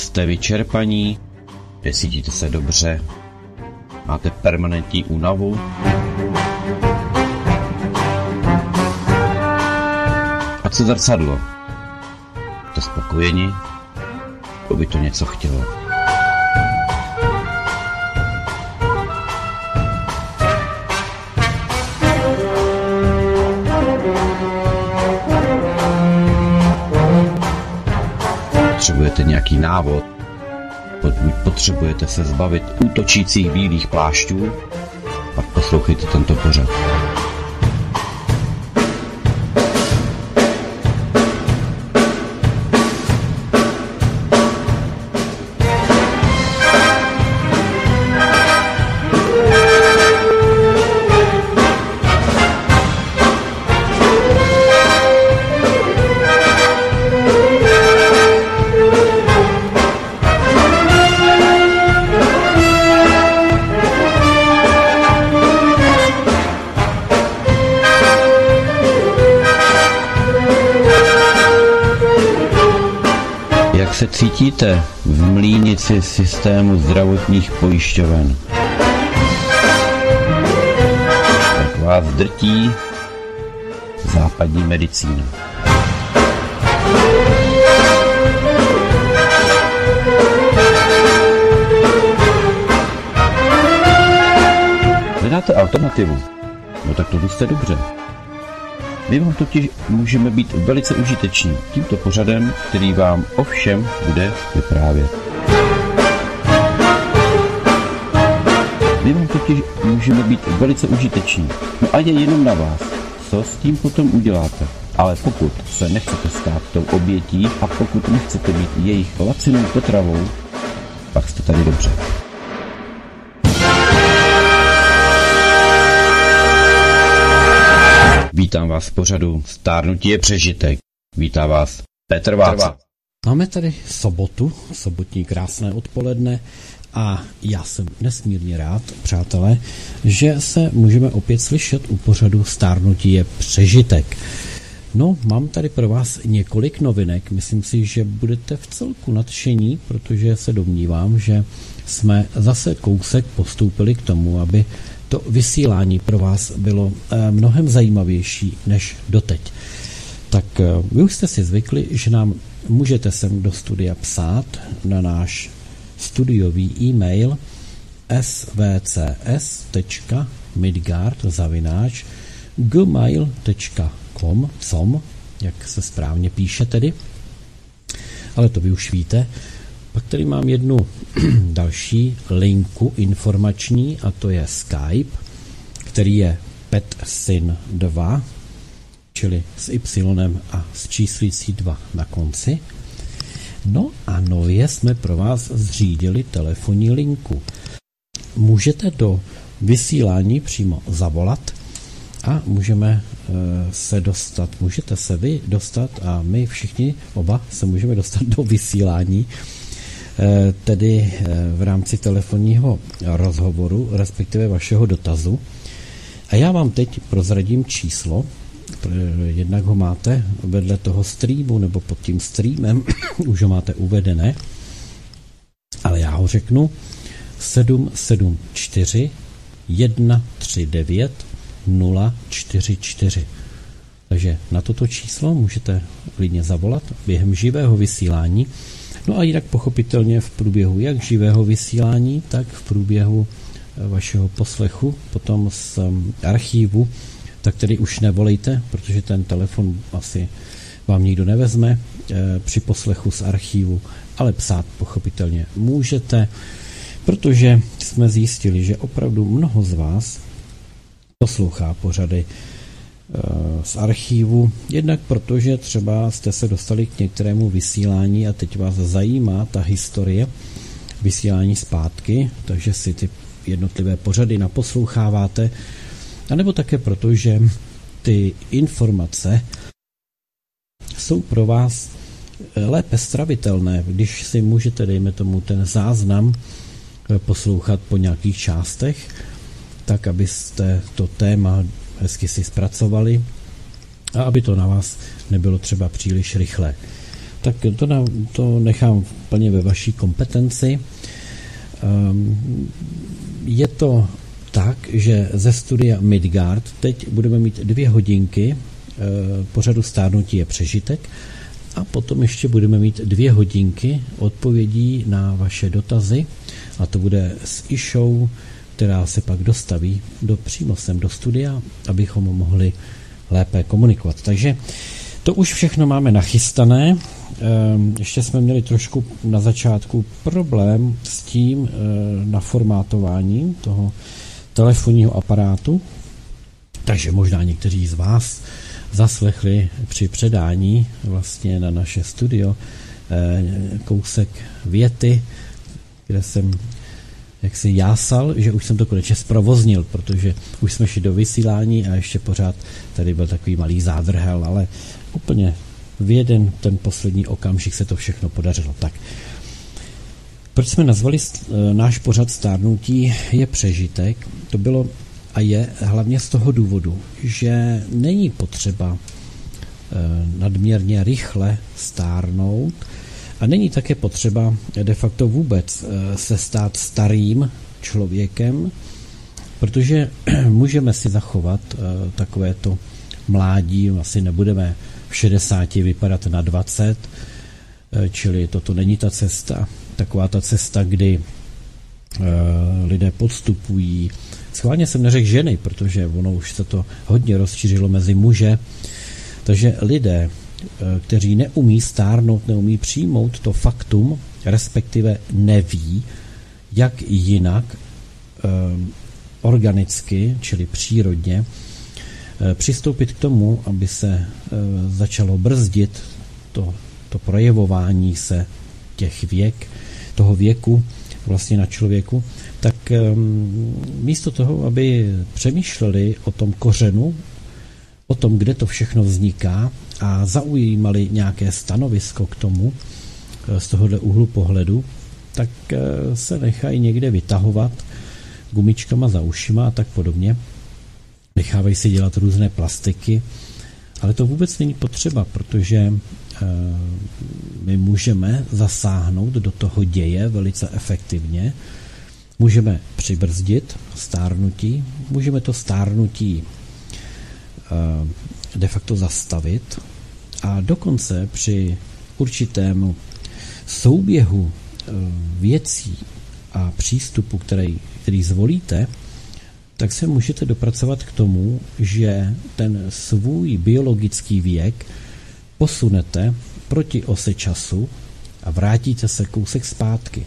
Jste vyčerpaní? Necítíte se dobře? Máte permanentní únavu? A co zrcadlo? Jste spokojeni? To by to něco chtělo. Potřebujete nějaký návod? Pokud potřebujete se zbavit útočících bílých plášťů, pak poslouchejte tento pořad. Jak se cítíte v mlýnici systému zdravotních pojišťoven? Jak vás drtí západní medicína? Hledáte alternativu? No tak to jste dobře. My vám totiž můžeme být velice užiteční tímto pořadem, který vám o všem bude vyprávět. My vám totiž můžeme být velice užiteční. No a je jenom na vás, co s tím potom uděláte. Ale pokud se nechcete stát tou obětí a pokud nechcete být jejich lacinou potravou, pak jste tady dobře. Vítám vás v pořadu Stárnutí je přežitek. Vítá vás Petr Václav. Máme tady sobotu, sobotní krásné odpoledne a já jsem nesmírně rád, přátelé, že se můžeme opět slyšet u pořadu Stárnutí je přežitek. No, mám tady pro vás několik novinek. Myslím si, že budete v celku nadšení, protože se domnívám, že jsme zase kousek postoupili k tomu, aby to vysílání pro vás bylo mnohem zajímavější než doteď. Tak vy už jste si zvykli, že nám můžete sem do studia psát na náš studiový e-mail svcs.midgard@gmail.com, jak se správně píše tedy, ale to vy už víte. Pak tady mám jednu další linku informační a to je Skype, který je PetSyn2, čili s Y a s číslicí 2 na konci. No a nově jsme pro vás zřídili telefonní linku. Můžete do vysílání přímo zavolat a můžete se vy dostat a my všichni oba se můžeme dostat do vysílání, tedy v rámci telefonního rozhovoru, respektive vašeho dotazu. A já vám teď prozradím číslo, jednak ho máte vedle toho streamu, nebo pod tím streamem, už ho máte uvedené, ale já ho řeknu 774 139 044. Takže na toto číslo můžete klidně zavolat během živého vysílání. No a jinak pochopitelně v průběhu jak živého vysílání, tak v průběhu vašeho poslechu, potom z archívu, tak tedy už nevolejte, protože ten telefon asi vám nikdo nevezme při poslechu z archívu, ale psát pochopitelně můžete, protože jsme zjistili, že opravdu mnoho z vás poslouchá pořady z archívu, jednak protože třeba jste se dostali k některému vysílání a teď vás zajímá ta historie vysílání zpátky, takže si ty jednotlivé pořady naposloucháváte, anebo také proto, že ty informace jsou pro vás lépe stravitelné, když si můžete, dejme tomu, ten záznam poslouchat po nějakých částech, tak abyste to téma hezky si zpracovali a aby to na vás nebylo třeba příliš rychlé. tak to nechám plně ve vaší kompetenci. Je to tak, že ze studia Midgard teď budeme mít 2 hodinky pořadu Stárnutí je přežitek a potom ještě budeme mít 2 hodinky odpovědí na vaše dotazy a to bude s Išou, která se pak dostaví přímo sem do studia, abychom mohli lépe komunikovat. Takže to už všechno máme nachystané. Ještě jsme měli trošku na začátku problém s tím naformátováním toho telefonního aparátu, takže možná někteří z vás zaslechli při předání vlastně na naše studio kousek věty, kde jsem jaksi jásal, že už jsem to konečně zprovoznil, protože už jsme šli do vysílání a ještě pořád tady byl takový malý zádrhel, ale úplně v jeden ten poslední okamžik se to všechno podařilo. Tak, proč jsme nazvali náš pořad Stárnutí je přežitek? To bylo a je hlavně z toho důvodu, že není potřeba nadměrně rychle stárnout a není také potřeba de facto vůbec se stát starým člověkem, protože můžeme si zachovat takovéto mládí, asi nebudeme v 60 vypadat na 20, čili toto není ta cesta, taková ta cesta, kdy lidé podstupují. Schválně jsem neřekl ženy, protože ono už se to hodně rozšířilo mezi muže, takže lidé, kteří neumí stárnout, neumí přijmout to faktum, respektive neví, jak jinak organicky, čili přírodně, přistoupit k tomu, aby se začalo brzdit to projevování se toho věku vlastně na člověku, tak místo toho, aby přemýšleli o tom kořenu, o tom, kde to všechno vzniká a zaujímali nějaké stanovisko k tomu z tohohle úhlu pohledu, tak se nechají někde vytahovat gumičkama za ušima a tak podobně. Nechávají si dělat různé plastiky, ale to vůbec není potřeba, protože my můžeme zasáhnout do toho děje velice efektivně, můžeme přibrzdit stárnutí, můžeme to stárnutí de facto zastavit a dokonce při určitém souběhu věcí a přístupu, který zvolíte, tak se můžete dopracovat k tomu, že ten svůj biologický věk posunete proti ose času a vrátíte se kousek zpátky.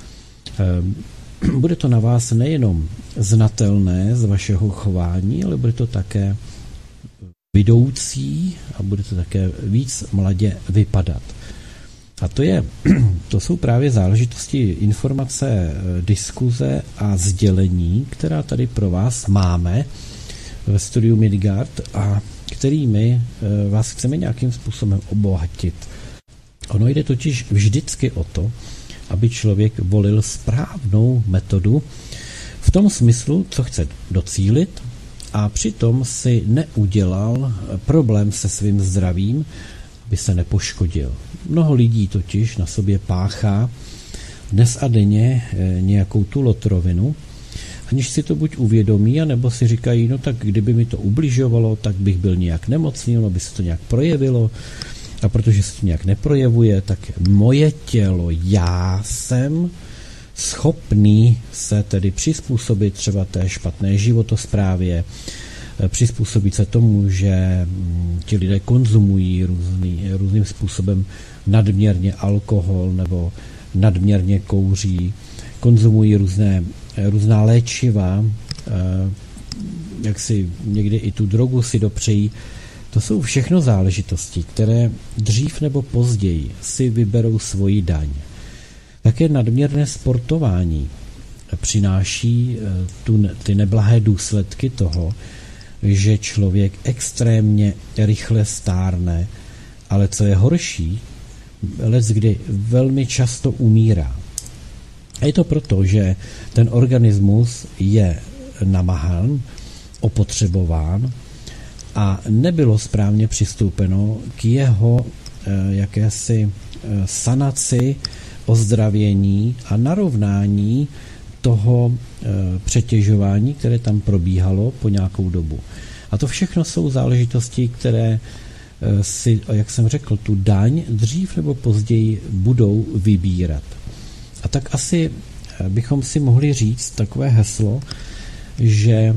Bude to na vás nejenom znatelné z vašeho chování, ale bude to také vidoucí a bude to také víc mladě vypadat. A to jsou právě záležitosti informace, diskuze a sdělení, která tady pro vás máme ve studiu Midgard a kterými vás chceme nějakým způsobem obohatit. Ono jde totiž vždycky o to, aby člověk volil správnou metodu v tom smyslu, co chce docílit a přitom si neudělal problém se svým zdravím, aby se nepoškodil. Mnoho lidí totiž na sobě páchá dnes a denně nějakou tu lotrovinu, aniž si to buď uvědomí, anebo si říkají, no tak kdyby mi to ubližovalo, tak bych byl nějak nemocný, no by se to nějak projevilo, a protože se to nějak neprojevuje, tak moje tělo, já jsem schopný se tedy přizpůsobit třeba té špatné životosprávě, přizpůsobit se tomu, že ti lidé konzumují různým způsobem nadměrně alkohol nebo nadměrně kouří, konzumují různá léčiva, jak si někdy i tu drogu si dopřejí. To jsou všechno záležitosti, které dřív nebo později si vyberou svoji daň. Také nadměrné sportování přináší ty neblahé důsledky toho, že člověk extrémně rychle stárne, ale co je horší, leckdy velmi často umírá. A je to proto, že ten organismus je namahan, opotřebován a nebylo správně přistoupeno k jeho jakési sanaci, ozdravění a narovnání toho přetěžování, které tam probíhalo po nějakou dobu. A to všechno jsou záležitosti, které si, jak jsem řekl, tu daň dřív nebo později budou vybírat. A tak asi bychom si mohli říct takové heslo, že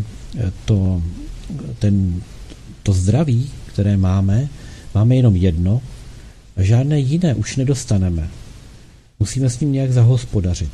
to zdraví, které máme jenom jedno a žádné jiné už nedostaneme. Musíme s ním nějak zahospodařit.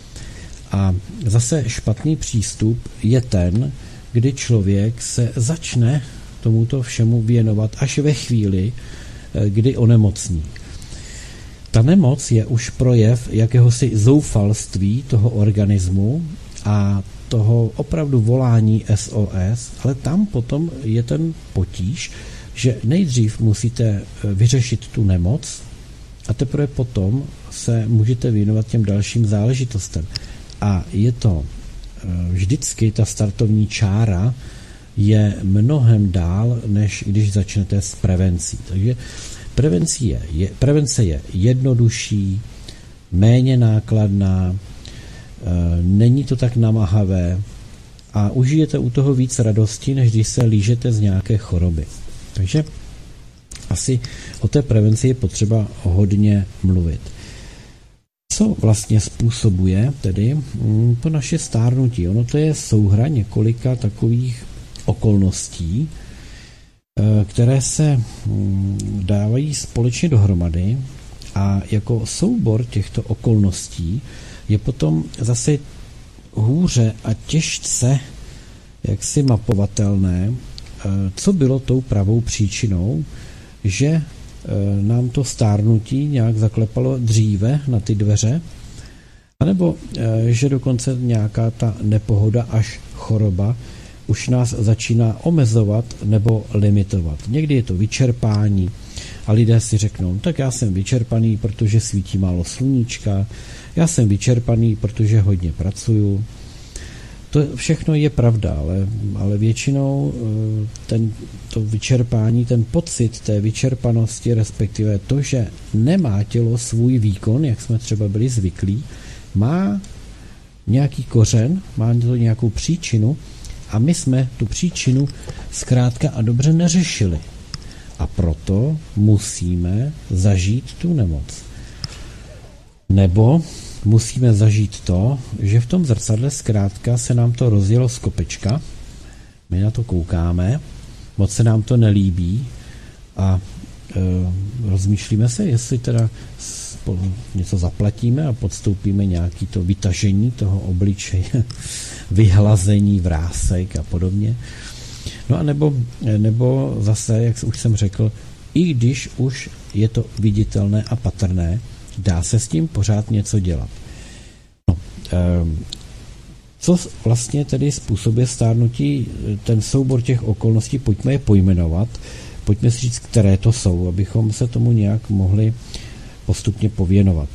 A zase špatný přístup je ten, kdy člověk se začne tomuto všemu věnovat až ve chvíli, kdy onemocní. Ta nemoc je už projev jakéhosi zoufalství toho organismu a toho opravdu volání SOS, ale tam potom je ten potíž, že nejdřív musíte vyřešit tu nemoc a teprve potom se můžete věnovat těm dalším záležitostem. A je to vždycky ta startovní čára je mnohem dál, než když začnete s prevencí. Takže prevence je jednodušší, méně nákladná, není to tak namáhavé a užijete u toho víc radosti, než když se lížete z nějaké choroby. Takže asi o té prevenci je potřeba hodně mluvit. Co vlastně způsobuje tedy to naše stárnutí? Ono to je souhra několika takových okolností, které se dávají společně dohromady a jako soubor těchto okolností je potom zase hůře a těžce jaksi mapovatelné, co bylo tou pravou příčinou, že nám to stárnutí nějak zaklepalo dříve na ty dveře, anebo že dokonce nějaká ta nepohoda až choroba už nás začíná omezovat nebo limitovat. Někdy je to vyčerpání a lidé si řeknou, tak já jsem vyčerpaný, protože svítí málo sluníčka, já jsem vyčerpaný, protože hodně pracuju. To všechno je pravda, ale většinou to vyčerpání, ten pocit té vyčerpanosti, respektive to, že nemá tělo svůj výkon, jak jsme třeba byli zvyklí, má nějaký kořen, má to nějakou příčinu a my jsme tu příčinu zkrátka a dobře neřešili. A proto musíme zažít tu nemoc. Nebo musíme zažít to, že v tom zrcadle zkrátka se nám to rozjelo z kopečka, my na to koukáme, moc se nám to nelíbí a rozmýšlíme se, jestli teda něco zaplatíme a podstoupíme nějaký to vytažení toho obličeje, vyhlazení vrásek a podobně. No a nebo zase, jak už jsem řekl, i když už je to viditelné a patrné, dá se s tím pořád něco dělat. No, co vlastně tedy způsobuje stárnutí, ten soubor těch okolností, pojďme je pojmenovat, pojďme si říct, které to jsou, abychom se tomu nějak mohli postupně pověnovat.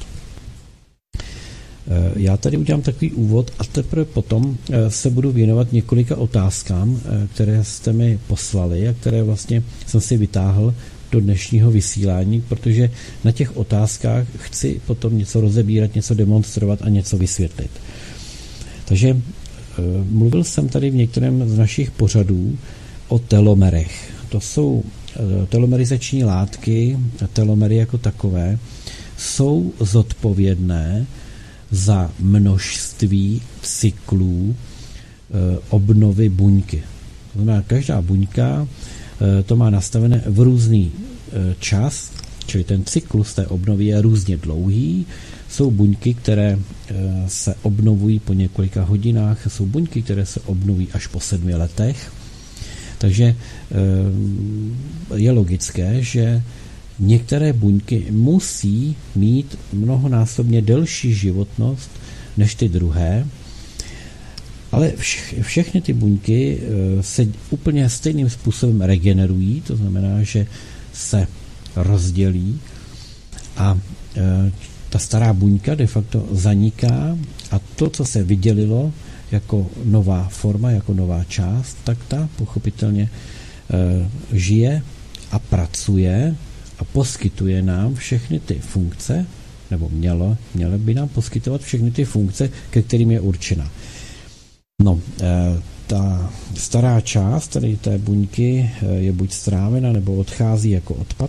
Já tady udělám takový úvod a teprve potom se budu věnovat několika otázkám, které jste mi poslali a které vlastně jsem si vytáhl do dnešního vysílání, protože na těch otázkách chci potom něco rozebírat, něco demonstrovat a něco vysvětlit. Takže mluvil jsem tady v některém z našich pořadů o telomerech. To jsou telomerizační látky, telomery jako takové, jsou zodpovědné za množství cyklů obnovy buňky. To znamená, každá buňka to má nastavené v různý čas, čili ten cyklus té obnovy je různě dlouhý. Jsou buňky, které se obnovují po několika hodinách, jsou buňky, které se obnovují až po 7 letech. Takže je logické, že některé buňky musí mít mnohonásobně delší životnost než ty druhé, ale všechny ty buňky se úplně stejným způsobem regenerují, to znamená, že se rozdělí a ta stará buňka de facto zaniká a to, co se vydělilo jako nová forma, jako nová část, tak ta pochopitelně žije a pracuje a poskytuje nám všechny ty funkce, nebo mělo by nám poskytovat všechny ty funkce, ke kterým je určena. No, ta stará část tady té buňky je buď strávena, nebo odchází jako odpad.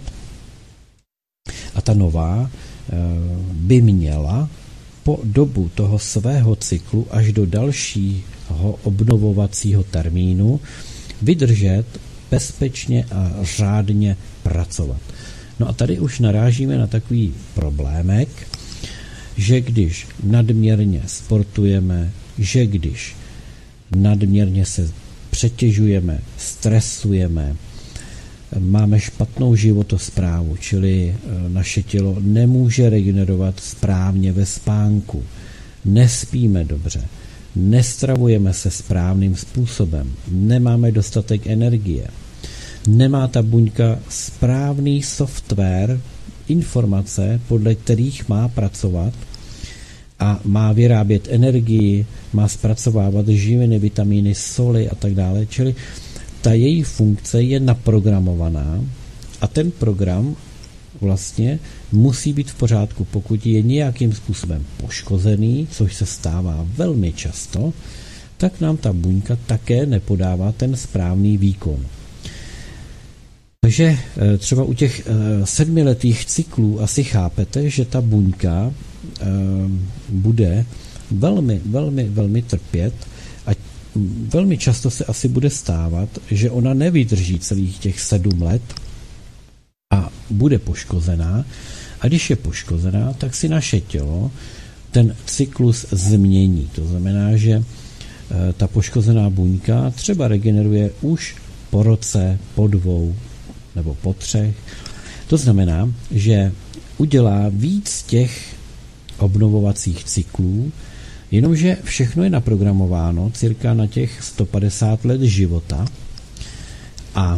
A ta nová by měla po dobu toho svého cyklu až do dalšího obnovovacího termínu vydržet bezpečně a řádně pracovat. No a tady už narážíme na takový problémek, že když nadměrně sportujeme, že když nadměrně se přetěžujeme, stresujeme, máme špatnou životosprávu, čili naše tělo nemůže regenerovat správně ve spánku, nespíme dobře, nestravujeme se správným způsobem, nemáme dostatek energie, nemá ta buňka správný software, informace, podle kterých má pracovat a má vyrábět energii, má zpracovávat živiny, vitamíny, soli a tak dále, čili ta její funkce je naprogramovaná a ten program vlastně musí být v pořádku. Pokud je nějakým způsobem poškozený, což se stává velmi často, tak nám ta buňka také nepodává ten správný výkon. Takže třeba u těch 7letých cyklů asi chápete, že ta buňka bude velmi trpět a velmi často se asi bude stávat, že ona nevydrží celých těch 7 let a bude poškozená. A když je poškozená, tak si naše tělo ten cyklus změní. To znamená, že ta poškozená buňka třeba regeneruje už po roce, po 2 nebo po 3. To znamená, že udělá víc těch obnovovacích cyklů, jenomže všechno je naprogramováno cirka na těch 150 let života a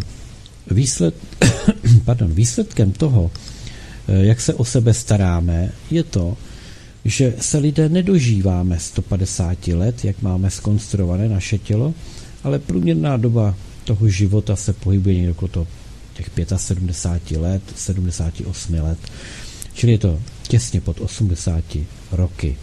výsledkem toho, jak se o sebe staráme, je to, že se lidé nedožíváme 150 let, jak máme zkonstruované naše tělo, ale průměrná doba toho života se pohybuje někdo okolo těch 75 let, 78 let, čili je to těsně pod 80 roky.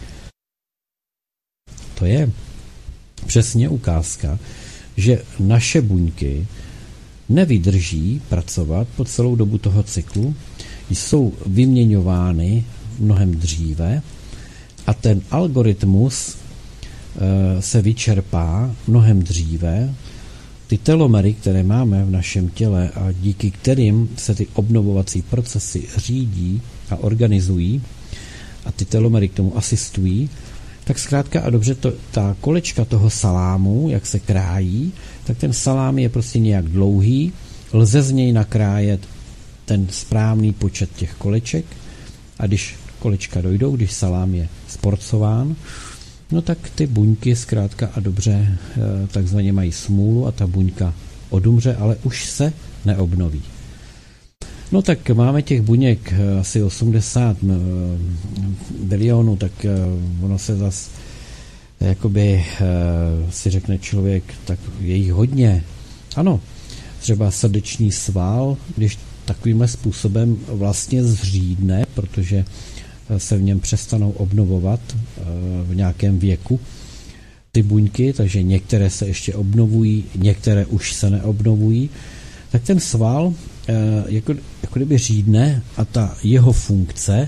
To je přesně ukázka, že naše buňky nevydrží pracovat po celou dobu toho cyklu, jsou vyměňovány mnohem dříve a ten algoritmus se vyčerpá mnohem dříve. Ty telomery, které máme v našem těle a díky kterým se ty obnovovací procesy řídí a organizují a ty telomery k tomu asistují, tak zkrátka a dobře ta kolečka toho salámu, jak se krájí, tak ten salám je prostě nějak dlouhý, lze z něj nakrájet ten správný počet těch koleček a když kolečka dojdou, když salám je sporcován, no tak ty buňky zkrátka a dobře takzvaně mají smůlu a ta buňka odumře, ale už se neobnoví. No tak máme těch buněk asi 80 bilionů, tak ono se zas jakoby si řekne člověk, tak je jich hodně. Ano, třeba srdeční sval, když takovýmhle způsobem vlastně zřídne, protože se v něm přestanou obnovovat v nějakém věku ty buňky, takže některé se ještě obnovují, některé už se neobnovují, tak ten sval jako kdyby řídne a ta jeho funkce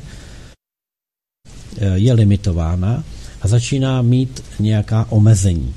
je limitována a začíná mít nějaká omezení.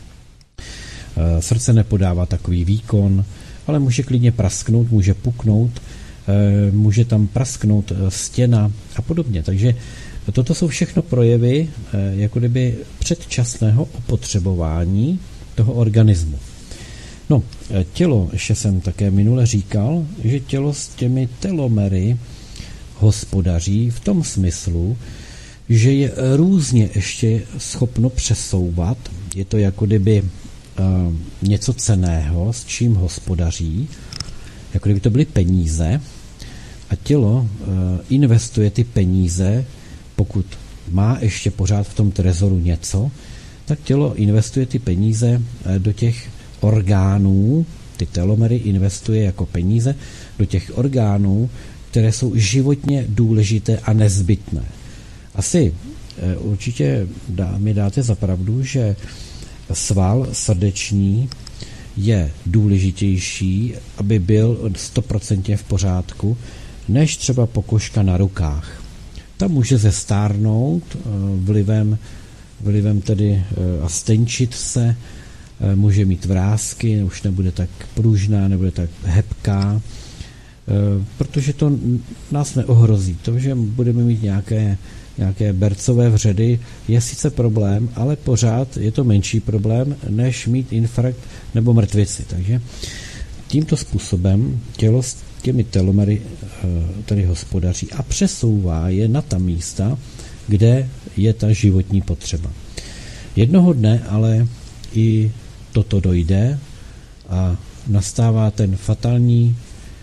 Srdce nepodává takový výkon, ale může klidně prasknout, může puknout, může tam prasknout stěna a podobně. Takže toto jsou všechno projevy jako kdyby předčasného opotřebování toho organismu. No, tělo, ještě jsem také minule říkal, že tělo s těmi telomery hospodaří v tom smyslu, že je různě ještě schopno přesouvat. Je to jako kdyby něco cenného, s čím hospodaří, jako kdyby to byly peníze a tělo investuje ty peníze, pokud má ještě pořád v tom trezoru něco, tak tělo investuje ty peníze do těch orgánů, ty telomery investuje jako peníze do těch orgánů, které jsou životně důležité a nezbytné. Asi určitě mi dáte za pravdu, že sval srdeční je důležitější, aby byl 100% v pořádku, než třeba pokožka na rukách. Ta může zestárnout vlivem tedy a stenčit se, může mít vrásky, už nebude tak pružná, nebude tak hebká, protože to nás neohrozí. To, že budeme mít nějaké bercové vředy, je sice problém, ale pořád je to menší problém, než mít infarkt nebo mrtvici. Takže tímto způsobem tělo s těmi telomery tady hospodaří a přesouvá je na ta místa, kde je ta životní potřeba. Jednoho dne ale i toto dojde a nastává ten fatální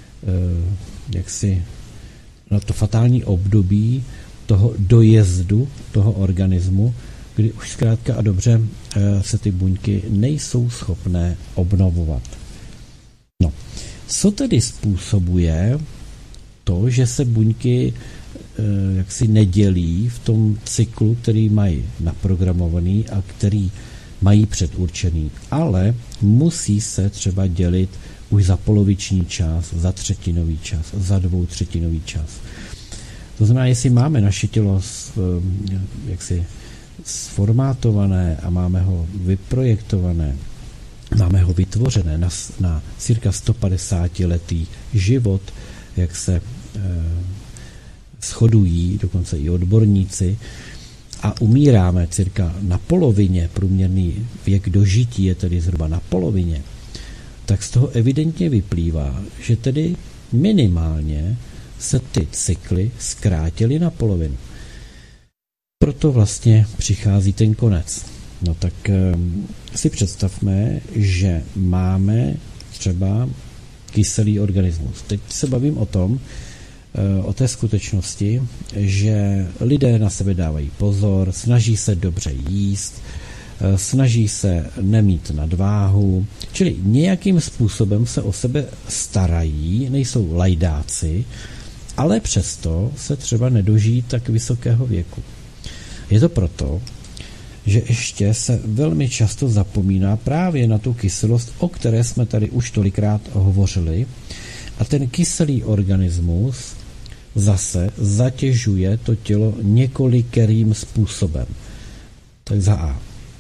to fatální období toho dojezdu toho organismu, kdy už zkrátka a dobře se ty buňky nejsou schopné obnovovat. No, co tedy způsobuje to, že se buňky jaksi nedělí v tom cyklu, který mají naprogramovaný a který mají předurčený, ale musí se třeba dělit už za poloviční čas, za třetinový čas, za 2/3 čas. To znamená, jestli máme naše tělo jaksi sformátované a máme ho vyprojektované, máme ho vytvořené na cirka 150letý život, jak se shodují dokonce i odborníci, a umíráme cirka na polovině, průměrný věk dožití je tedy zhruba na polovině, tak z toho evidentně vyplývá, že tedy minimálně se ty cykly zkrátily na polovinu. Proto vlastně přichází ten konec. No tak si představme, že máme třeba kyselý organismus. Teď se bavím o té skutečnosti, že lidé na sebe dávají pozor, snaží se dobře jíst, snaží se nemít nadváhu, čili nějakým způsobem se o sebe starají, nejsou lajdáci, ale přesto se třeba nedožijí tak vysokého věku. Je to proto, že ještě se velmi často zapomíná právě na tu kyselost, o které jsme tady už tolikrát hovořili, a ten kyselý organismus zase zatěžuje to tělo několikerým způsobem. Tak za A.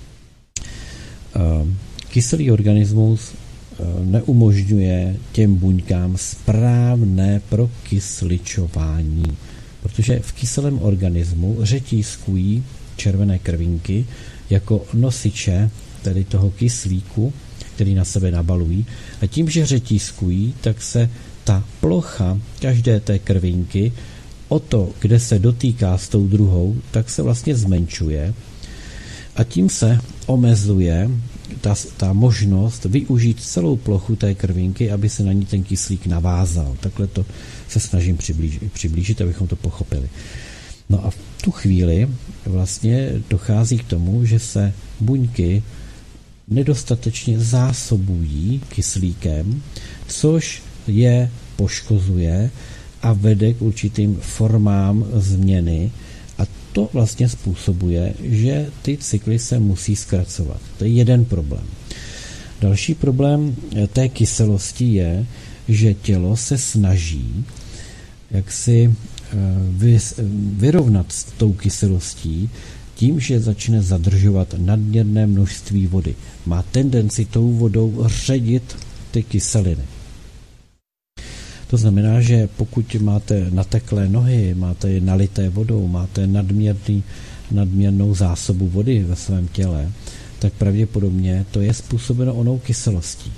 Kyselý organismus neumožňuje těm buňkám správné prokysličování, protože v kyselém organismu řetízkují červené krvinky jako nosiče tedy toho kyslíku, který na sebe nabalují, a tím, že řetízkují, tak se ta plocha každé té krvinky o to, kde se dotýká s tou druhou, tak se vlastně zmenšuje a tím se omezuje ta možnost využít celou plochu té krvinky, aby se na ní ten kyslík navázal. Takhle to se snažím přiblížit, abychom to pochopili. No a v tu chvíli vlastně dochází k tomu, že se buňky nedostatečně zásobují kyslíkem, což je poškozuje a vede k určitým formám změny, a to vlastně způsobuje, že ty cykly se musí zkracovat. To je jeden problém. Další problém té kyselosti je, že tělo se snaží jaksi vyrovnat s tou kyselostí tím, že začne zadržovat nadměrné množství vody. Má tendenci tou vodou ředit ty kyseliny. To znamená, že pokud máte nateklé nohy, máte je nalité vodou, máte nadměrnou zásobu vody ve svém těle, tak pravděpodobně to je způsobeno onou kyselostí.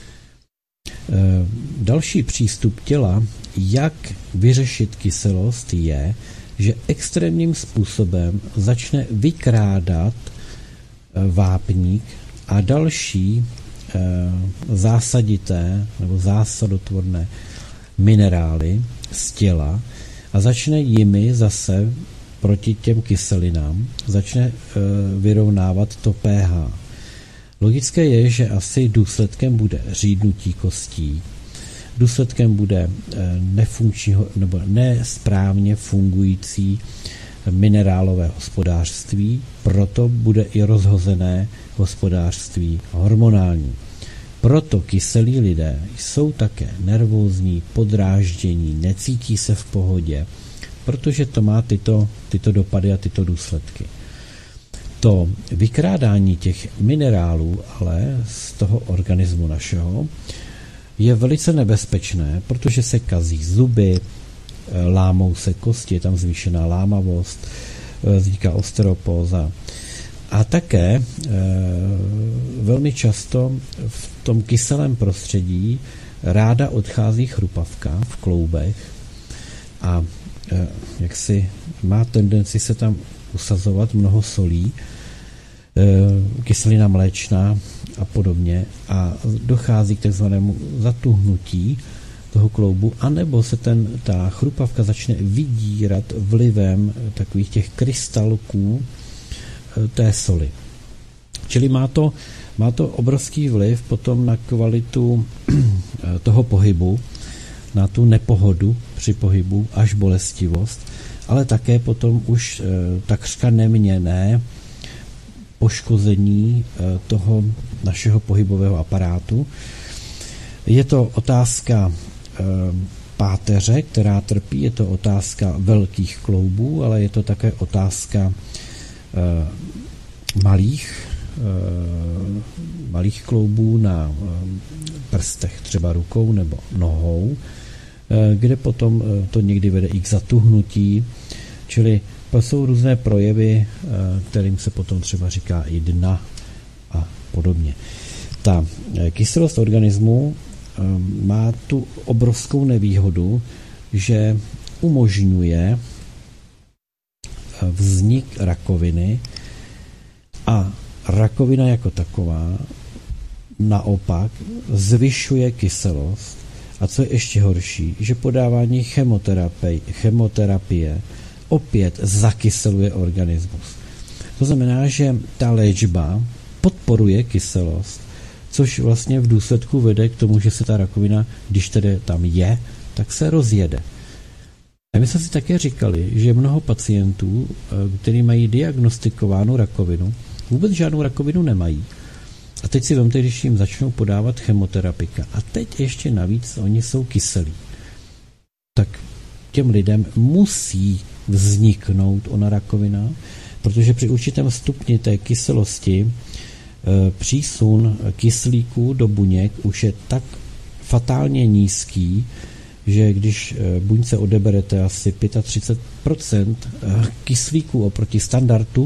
Další přístup těla, jak vyřešit kyselost, je, že extrémním způsobem začne vykrádat vápník a další zásadité nebo zásadotvorné minerály z těla a začne jimi zase proti těm kyselinám, začne vyrovnávat to pH. Logické je, že asi důsledkem bude řídnutí kostí, důsledkem bude nefunkčního nebo nesprávně fungující minerálové hospodářství, proto bude i rozhozené hospodářství hormonální. Proto kyselí lidé jsou také nervózní, podráždění, necítí se v pohodě, protože to má tyto dopady a tyto důsledky. To vykrádání těch minerálů ale z toho organismu našeho je velice nebezpečné, protože se kazí zuby, lámou se kosti, je tam zvýšená lámavost, vzniká osteoporóza. A také velmi často v tom kyselém prostředí ráda odchází chrupavka v kloubech a jaksi má tendenci se tam usazovat mnoho solí, kyselina mléčná a podobně a dochází k takzvanému zatuhnutí toho kloubu, anebo se ta chrupavka začne vydírat vlivem takových těch krystalků té soli. Čili má to obrovský vliv potom na kvalitu toho pohybu, na tu nepohodu při pohybu až bolestivost, ale také potom už takřka neměnné poškození toho našeho pohybového aparátu. Je to otázka páteře, která trpí, je to otázka velkých kloubů, ale je to také otázka malých kloubů na prstech, třeba rukou nebo nohou, kde potom to někdy vede i k zatuhnutí, čili jsou různé projevy, kterým se potom třeba říká i dna a podobně. Ta kyselost organismu má tu obrovskou nevýhodu, že umožňuje vznik rakoviny a rakovina jako taková naopak zvyšuje kyselost a co je ještě horší, že podávání chemoterapie opět zakyseluje organismus. To znamená, že ta léčba podporuje kyselost, což vlastně v důsledku vede k tomu, že se ta rakovina, když tedy tam je, tak se rozjede. A my jsme si také říkali, že mnoho pacientů, kteří mají diagnostikovánu rakovinu, vůbec žádnou rakovinu nemají. A teď si vemte, když jim začnou podávat chemoterapika. A teď ještě navíc oni jsou kyselí. Tak těm lidem musí vzniknout ona rakovina, protože při určitém stupni té kyselosti přísun kyslíků do buněk už je tak fatálně nízký, že když buňce odeberete asi 35% kyslíku oproti standardu,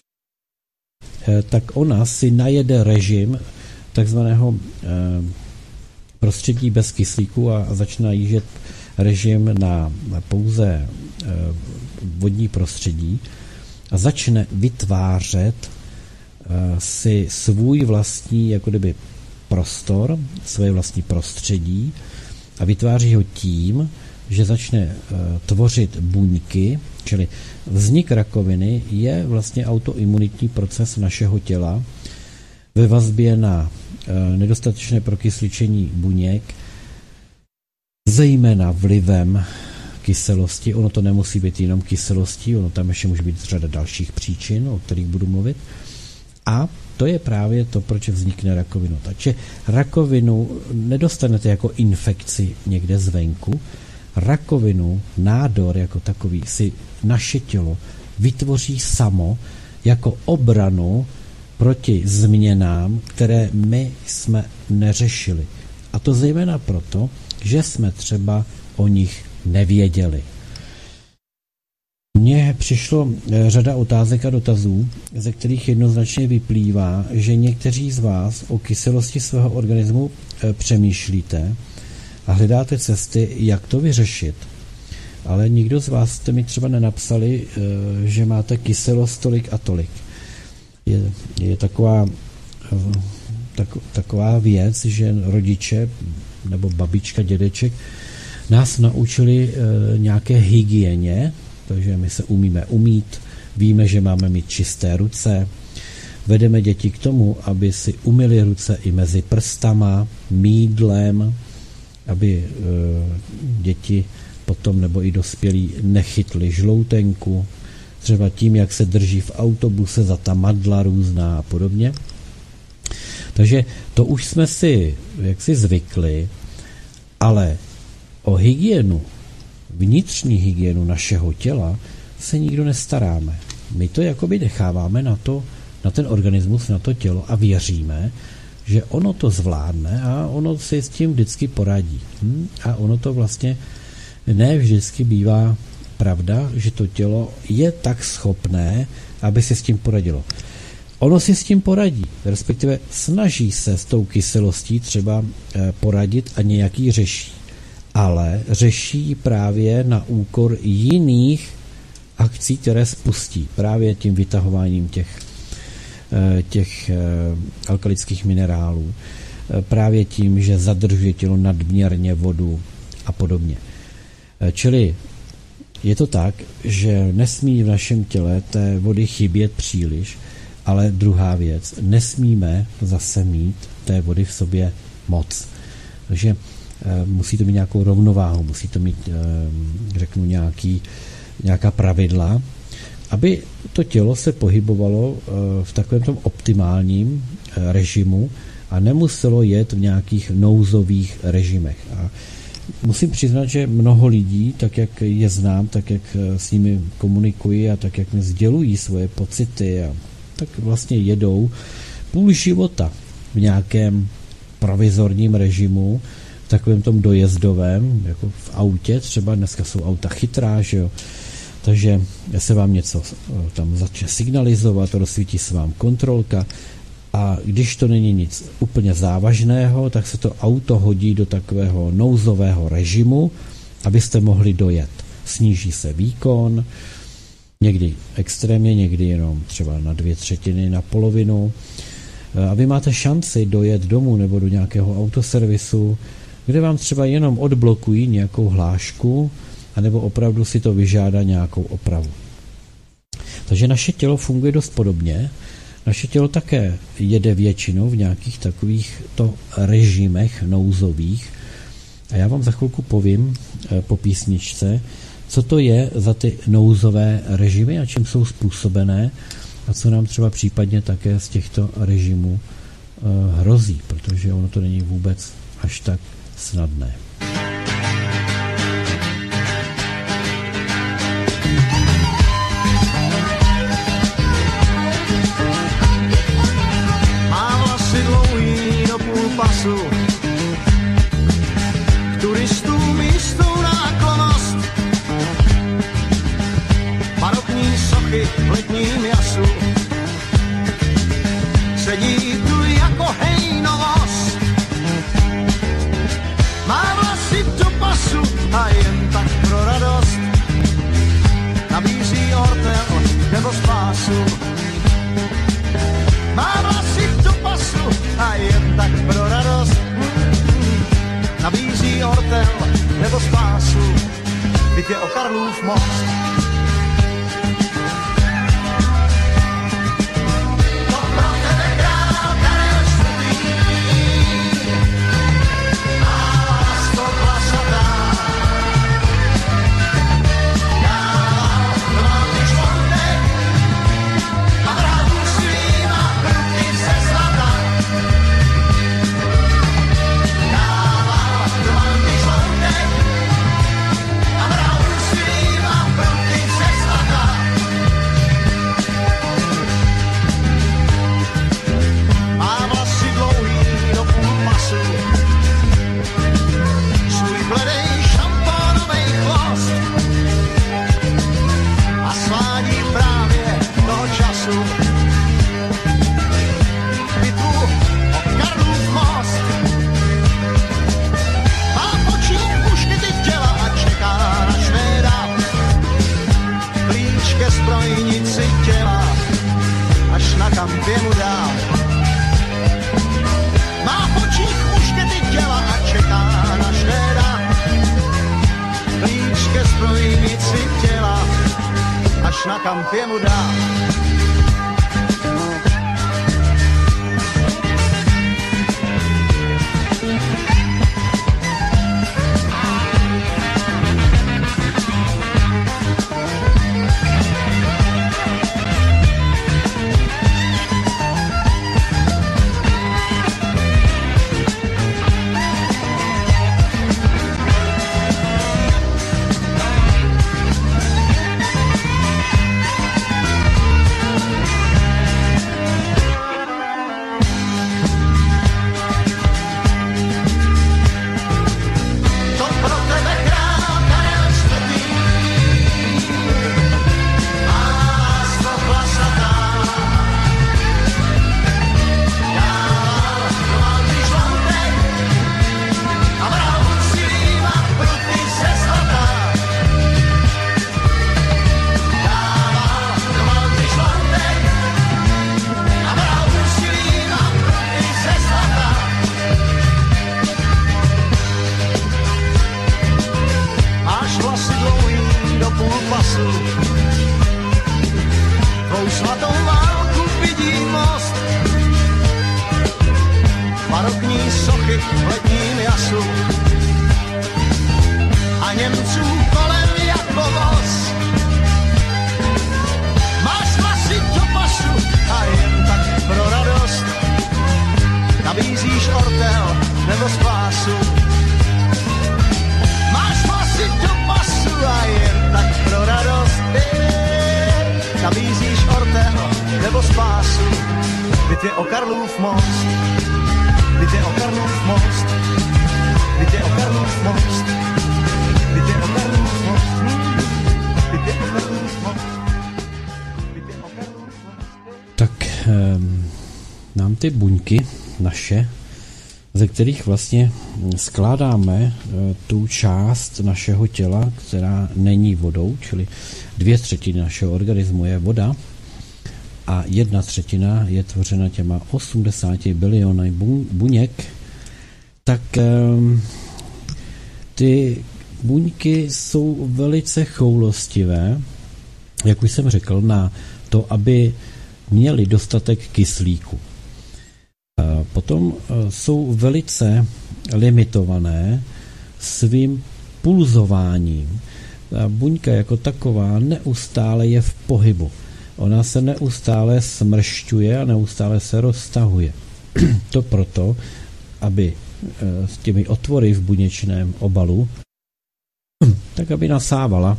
tak ona si najede režim takzvaného prostředí bez kyslíku a začne najíždět režim na pouze vodní prostředí a začne vytvářet si svůj vlastní jako kdyby prostor, své vlastní prostředí a vytváří ho tím, že začne tvořit buňky, čili vznik rakoviny je vlastně autoimunitní proces našeho těla ve vazbě na nedostatečné prokysličení buněk, zejména vlivem kyselosti. Ono to nemusí být jenom kyselostí, ono tam ještě může být řada dalších příčin, o kterých budu mluvit. A to je právě to, proč vznikne rakovina. Takže rakovinu nedostanete jako infekci někde zvenku. Rakovinu, nádor jako takový si naše tělo vytvoří samo jako obranu proti změnám, které my jsme neřešili. A to zejména proto, že jsme třeba o nich nevěděli. Mně přišlo řada otázek a dotazů, ze kterých jednoznačně vyplývá, že někteří z vás o kyselosti svého organismu přemýšlíte a hledáte cesty, jak to vyřešit. Ale nikdo z vás jste mi třeba nenapsali, že máte kyselost tolik a tolik. Je taková věc, že rodiče nebo babička, dědeček nás naučili nějaké hygieně, takže my se umíme umýt, víme, že máme mít čisté ruce, vedeme děti k tomu, aby si umyli ruce i mezi prstama, mýdlem, aby děti potom nebo i dospělí nechytli žloutenku, třeba tím, jak se drží v autobuse za ta madla různá a podobně. Takže to už jsme si jaksi zvykli, ale o hygienu, vnitřní hygienu našeho těla se nikdo nestaráme. My to jakoby necháváme na ten organismus, na to tělo a věříme, že ono to zvládne a ono si s tím vždycky poradí. A ono to vlastně ne vždycky bývá pravda, že to tělo je tak schopné, aby si s tím poradilo. Ono si s tím poradí, respektive snaží se s tou kyselostí třeba poradit a nějaký řeší. Ale řeší právě na úkor jiných akcí, které spustí. Právě tím vytahováním těch alkalických minerálů. Právě tím, že zadržuje tělo nadměrně vodu a podobně. Čili je to tak, že nesmí v našem těle té vody chybět příliš, ale druhá věc, nesmíme zase mít té vody v sobě moc. Takže musí to mít nějakou rovnováhu, musí to mít, řeknu, nějaká pravidla, aby to tělo se pohybovalo v takovém tom optimálním režimu a nemuselo jet v nějakých nouzových režimech. A musím přiznat, že mnoho lidí, tak jak je znám, tak jak s nimi komunikuji a tak jak mi sdělují svoje pocity, a tak vlastně jedou půl života v nějakém provizorním režimu, v takovém tom dojezdovém, jako v autě, třeba dneska jsou auta chytrá, že jo, takže se vám něco tam začne signalizovat, rozsvítí se vám kontrolka a když to není nic úplně závažného, tak se to auto hodí do takového nouzového režimu, abyste mohli dojet. Sníží se výkon, někdy extrémně, někdy jenom třeba na 2/3, na polovinu. A vy máte šanci dojet domů nebo do nějakého autoservisu, kde vám třeba jenom odblokují nějakou hlášku, anebo opravdu si to vyžádá nějakou opravu. Takže naše tělo funguje dost podobně. Naše tělo také jede většinou v nějakých takovýchto režimech nouzových. A já vám za chvilku povím po písničce, co to je za ty nouzové režimy a čím jsou způsobené a co nám třeba případně také z těchto režimů hrozí, protože ono to není vůbec až tak snadné. Má vlasy dlouhý do půl pasu, k turistům jistou náklonnost, barokní sochy v letním jasu, sedí tu jako hejnovost. Má vlasy do pasu a jen tak pro radost nabízí ortel nebo spásu. Má vlasy do pasu a jen tak pro radost nabízí ortel nebo spásu. Byť je o Karlův most. Na kampě mu dá. Čechy v letním jasu a Němců kolem jako voz. Máš masy do pasu a jen tak pro radost nabízíš ortel nebo spásu. Máš masy do pasu a jen tak pro radost nabízíš ortel nebo spásu. Byt je o Karlův most, byt je o Karlův most, byt je o Karlův most, byt je o Karlův most, byt je o Karlův most, byt je o Karlův most. Tak nám ty buňky naše, ze kterých vlastně skládáme tu část našeho těla, která není vodou, čili 2/3 našeho organismu je voda a 1/3 je tvořena těma 80 biliony buněk, tak ty buňky jsou velice choulostivé, jak už jsem řekl, na to, aby měli dostatek kyslíku. Potom jsou velice limitované svým pulzováním. Ta buňka jako taková neustále je v pohybu. Ona se neustále smršťuje a neustále se roztahuje. To proto, aby s těmi otvory v buněčném obalu, tak aby nasávala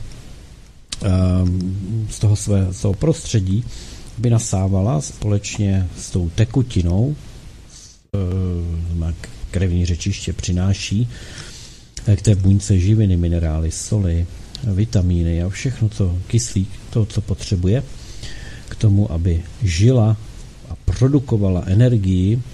z toho prostředí, aby nasávala společně s tou tekutinou, krevní řečiště přináší k té buňce živiny, minerály, soli, vitamíny a všechno, co kyslík, to, co potřebuje k tomu, aby žila a produkovala energii,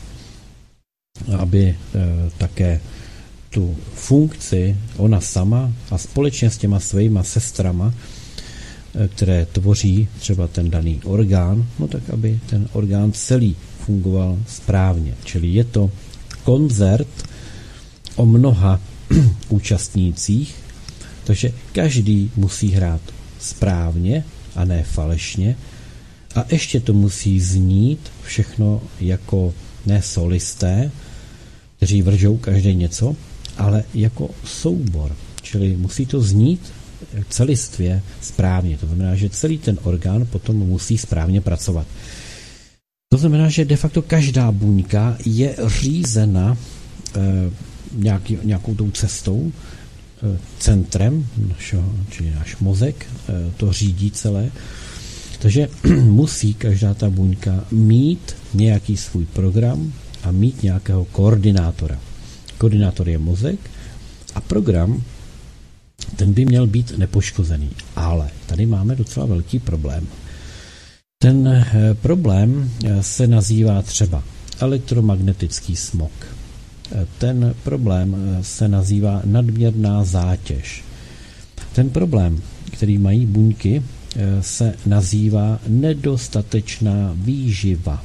aby také tu funkci ona sama a společně s těma svýma sestrama, které tvoří třeba ten daný orgán, no tak aby ten orgán celý fungoval správně. Čili je to koncert o mnoha účastnících, takže každý musí hrát správně a ne falešně a ještě to musí znít všechno jako ne solisté, kteří vržou každý něco, ale jako soubor. Čili musí to znít celistvě správně. To znamená, že celý ten orgán potom musí správně pracovat. To znamená, že de facto každá buňka je řízena nějakou tou cestou, centrem našeho, čili náš mozek to řídí celé. Takže musí každá ta buňka mít nějaký svůj program a mít nějakého koordinátora. Koordinátor je mozek a program, ten by měl být nepoškozený. Ale tady máme docela velký problém. Ten problém se nazývá třeba elektromagnetický smog. Ten problém se nazývá nadměrná zátěž. Ten problém, který mají buňky, se nazývá nedostatečná výživa.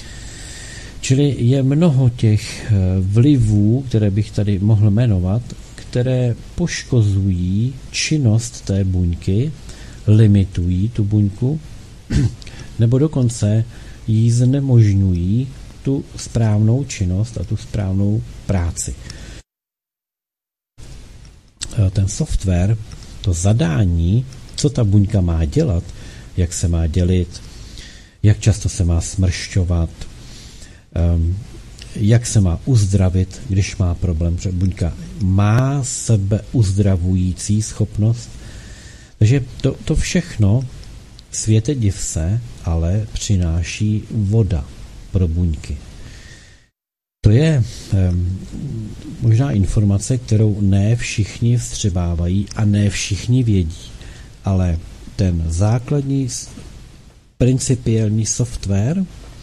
Čili je mnoho těch vlivů, které bych tady mohl jmenovat, které poškozují činnost té buňky, limitují tu buňku, nebo dokonce jí znemožňují tu správnou činnost a tu správnou práci. Ten software, to zadání, co ta buňka má dělat, jak se má dělit, jak často se má smršťovat, jak se má uzdravit, když má problém, protože buňka má sebeuzdravující schopnost. Takže to všechno, světe div se, ale přináší voda pro buňky. To je možná informace, kterou ne všichni vstřebávají a ne všichni vědí, ale ten základní principiální software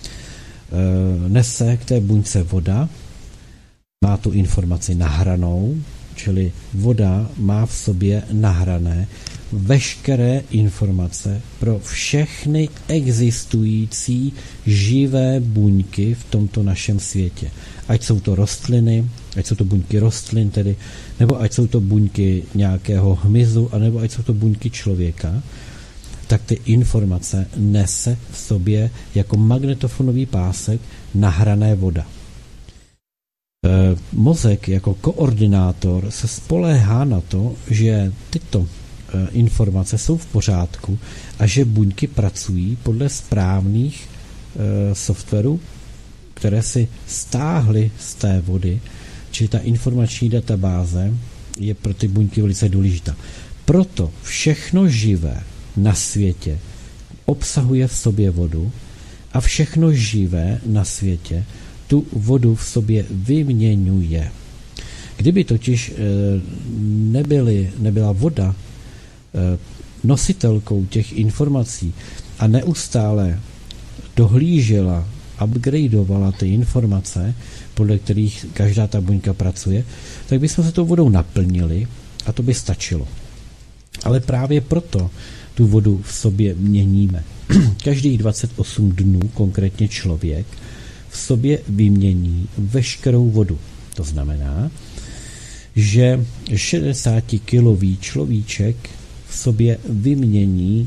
nese k té buňce voda, má tu informaci nahranou, čili voda má v sobě nahrané veškeré informace pro všechny existující živé buňky v tomto našem světě. Ať jsou to rostliny, ať jsou to buňky rostlin tedy, nebo ať jsou to buňky nějakého hmyzu, anebo ať jsou to buňky člověka, tak ty informace nese v sobě jako magnetofonový pásek nahrané voda. Mozek jako koordinátor se spoléhá na to, že tyto informace jsou v pořádku a že buňky pracují podle správných softwarů, které si stáhly z té vody, čili ta informační databáze je pro ty buňky velice důležitá. Proto všechno živé na světě obsahuje v sobě vodu a všechno živé na světě tu vodu v sobě vyměňuje. Kdyby totiž nebyla voda nositelkou těch informací a neustále dohlížela, upgradeovala ty informace, podle kterých každá ta buňka pracuje, tak bychom se tou vodou naplnili a to by stačilo. Ale právě proto tu vodu v sobě měníme. Každých 28 dnů, konkrétně člověk, v sobě vymění veškerou vodu. To znamená, že 60-kilový človíček v sobě vymění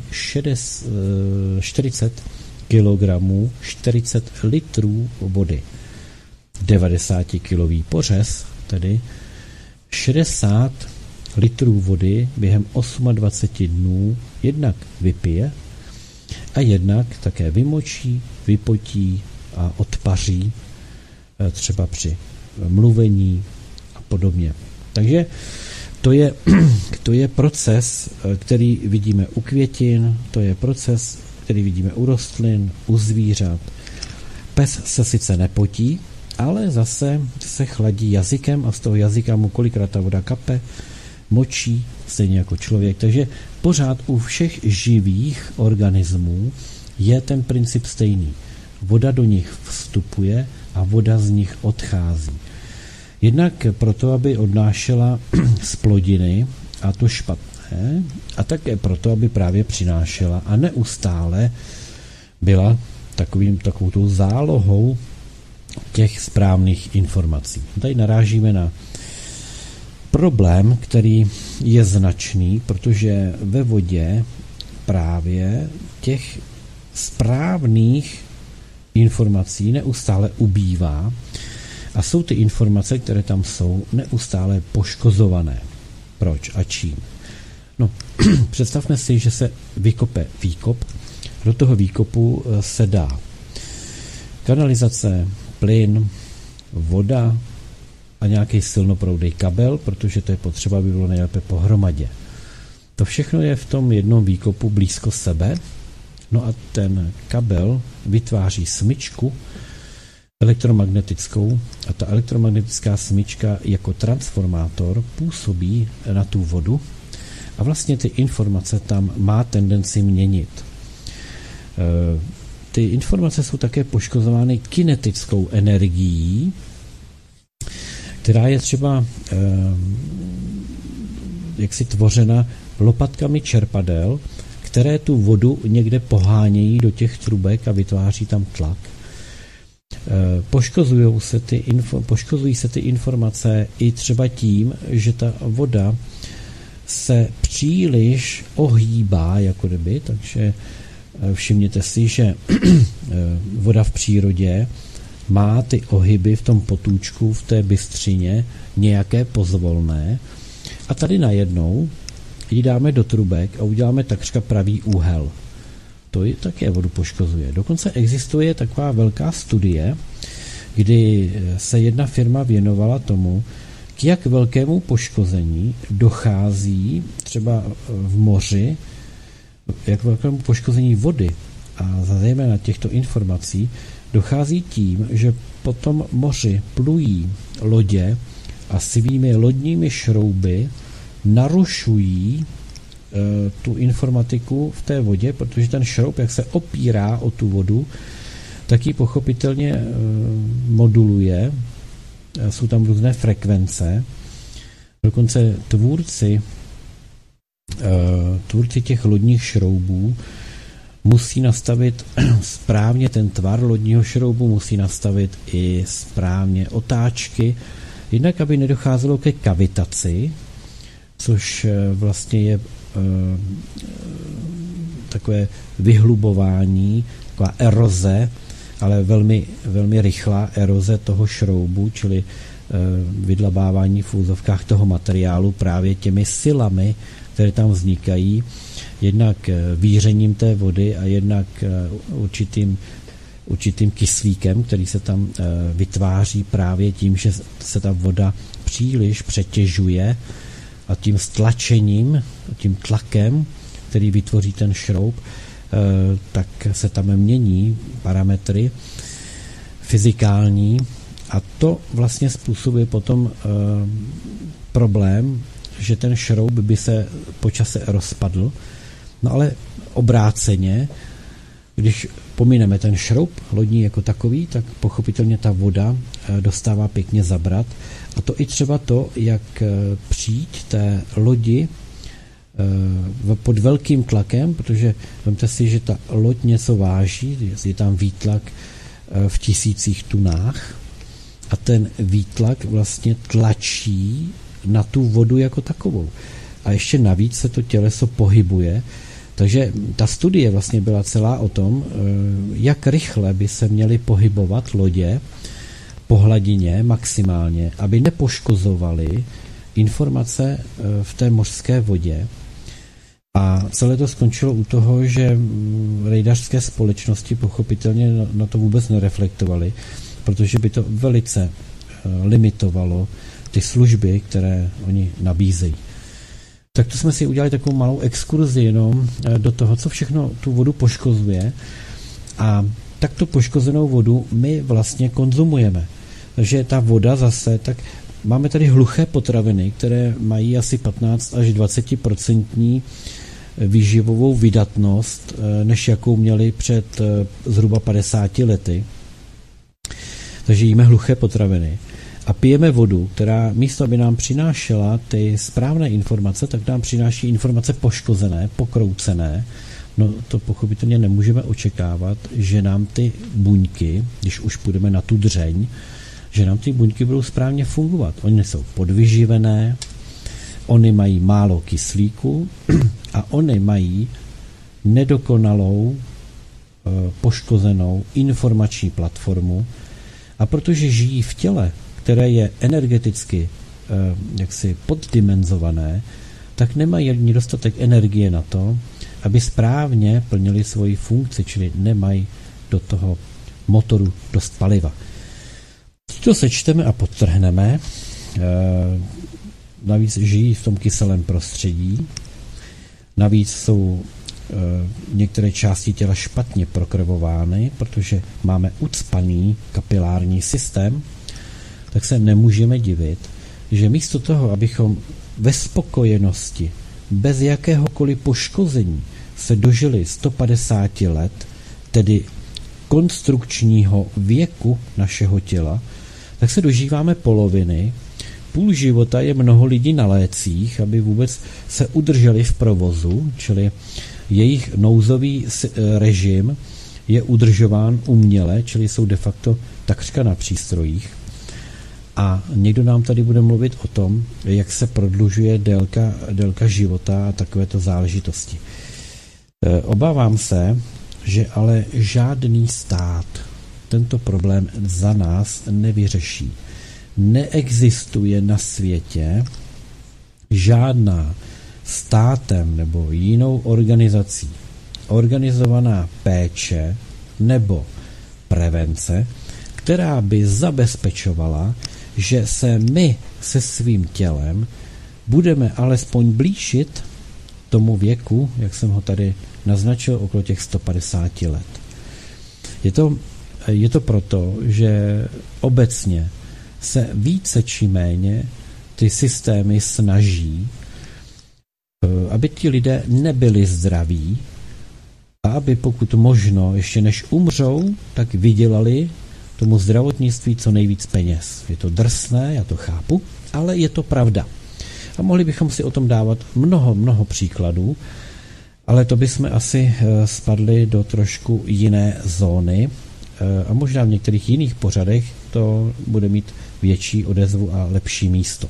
40 kilogramů, 40 litrů vody. 90-kilový pořez, tedy 60 litrů vody během 28 dnů jednak vypije a jednak také vymočí, vypotí a odpaří, třeba při mluvení a podobně. Takže to je proces, který vidíme u květin, to je proces, který vidíme u rostlin, u zvířat. Pes se sice nepotí, ale zase se chladí jazykem a z toho jazyka mu kolikrát ta voda kape, močí, stejně jako člověk. Takže pořád u všech živých organismů je ten princip stejný. Voda do nich vstupuje a voda z nich odchází. Jednak proto, aby odnášela zplodiny, a to špatné, a také proto, aby právě přinášela a neustále byla takovou tou zálohou těch správných informací. Tady narážíme na problém, který je značný, protože ve vodě právě těch správných informací neustále ubývá a jsou ty informace, které tam jsou, neustále poškozované. Proč a čím? No, představme si, že se vykope výkop, do toho výkopu se dá kanalizace, plyn, voda a nějaký silnoproudný kabel, protože to je potřeba, aby bylo nejlépe pohromadě. To všechno je v tom jednom výkopu blízko sebe, no a ten kabel vytváří smyčku elektromagnetickou a ta elektromagnetická smyčka jako transformátor působí na tu vodu a vlastně ty informace tam má tendenci měnit. Ty informace jsou také poškozovány kinetickou energií, která je třeba jaksi tvořena lopatkami čerpadel, které tu vodu někde pohánějí do těch trubek a vytváří tam tlak. Poškozují se ty informace i třeba tím, že ta voda se příliš ohýbá, jako kdyby, takže všimněte si, že voda v přírodě má ty ohyby v tom potůčku, v té bystřině nějaké pozvolné a tady najednou ji dáme do trubek a uděláme takřka pravý úhel. To ji také vodu poškozuje. Dokonce existuje taková velká studie, kdy se jedna firma věnovala tomu, k jak velkému poškození dochází třeba v moři, jak velkému poškození vody a zejména těchto informací dochází tím, že po tom moři plují lodě a svými lodními šrouby narušují tu informatiku v té vodě, protože ten šroub, jak se opírá o tu vodu, tak ji pochopitelně moduluje. Jsou tam různé frekvence. Dokonce tvůrci těch lodních šroubů musí nastavit správně ten tvar lodního šroubu, musí nastavit i správně otáčky, jednak aby nedocházelo ke kavitaci, což vlastně je takové vyhlubování, taková eroze, ale velmi, velmi rychlá eroze toho šroubu, čili vydlabávání v úzovkách toho materiálu právě těmi silami, které tam vznikají, jednak vířením té vody a jednak určitým kyslíkem, který se tam vytváří právě tím, že se ta voda příliš přetěžuje a tím stlačením, tím tlakem, který vytvoří ten šroub, tak se tam mění parametry fyzikální a to vlastně způsobuje potom problém, že ten šroub by se po čase rozpadl. No ale obráceně, když pomineme ten šroub lodní jako takový, tak pochopitelně ta voda dostává pěkně zabrat. A to i třeba to, jak přijít té lodi pod velkým tlakem, protože vemte si, že ta loď něco váží, je tam výtlak v 1000 tunách a ten výtlak vlastně tlačí na tu vodu jako takovou. A ještě navíc se to těleso pohybuje, takže ta studie vlastně byla celá o tom, jak rychle by se měly pohybovat lodě po hladině maximálně, aby nepoškozovaly informace v té mořské vodě. A celé to skončilo u toho, že rejdařské společnosti pochopitelně na to vůbec nereflektovaly, protože by to velice limitovalo ty služby, které oni nabízejí. Tak to jsme si udělali takovou malou exkurzi jenom do toho, co všechno tu vodu poškozuje a takto poškozenou vodu my vlastně konzumujeme. Takže ta voda zase, tak máme tady hluché potraviny, které mají asi 15 až 20% výživovou vydatnost, než jakou měli před zhruba 50 lety. Takže jíme hluché potraviny. A pijeme vodu, která místo, aby nám přinášela ty správné informace, tak nám přináší informace poškozené, pokroucené. No to pochopitelně nemůžeme očekávat, že nám ty buňky, když už půjdeme na tu dřeň, že nám ty buňky budou správně fungovat. Oni jsou podvyživené, oni mají málo kyslíku a oni mají nedokonalou, poškozenou informační platformu a protože žijí v těle, které je energeticky jaksi poddimenzované, tak nemají ani dostatek energie na to, aby správně plnili svoji funkci, čili nemají do toho motoru dost paliva. To sečteme a podtrhneme. Navíc žijí v tom kyselém prostředí, navíc jsou některé části těla špatně prokrvovány, protože máme ucpaný kapilární systém, tak se nemůžeme divit, že místo toho, abychom ve spokojenosti, bez jakéhokoliv poškození se dožili 150 let, tedy konstrukčního věku našeho těla, tak se dožíváme poloviny. Půl života je mnoho lidí na lécích, aby vůbec se udrželi v provozu, čili jejich nouzový režim je udržován uměle, čili jsou de facto takřka na přístrojích. A někdo nám tady bude mluvit o tom, jak se prodlužuje délka života a takovéto záležitosti. Obávám se, že ale žádný stát tento problém za nás nevyřeší. Neexistuje na světě žádná státem nebo jinou organizací organizovaná péče nebo prevence, která by zabezpečovala, že se my se svým tělem budeme alespoň blížit tomu věku, jak jsem ho tady naznačil, okolo těch 150 let. Je to proto, že obecně se více či méně ty systémy snaží, aby ti lidé nebyli zdraví a aby pokud možno, ještě než umřou, tak vydělali tomu zdravotnictví co nejvíc peněz. Je to drsné, já to chápu, ale je to pravda. A mohli bychom si o tom dávat mnoho příkladů, ale to bychom asi spadli do trošku jiné zóny a možná v některých jiných pořadech to bude mít větší odezvu a lepší místo.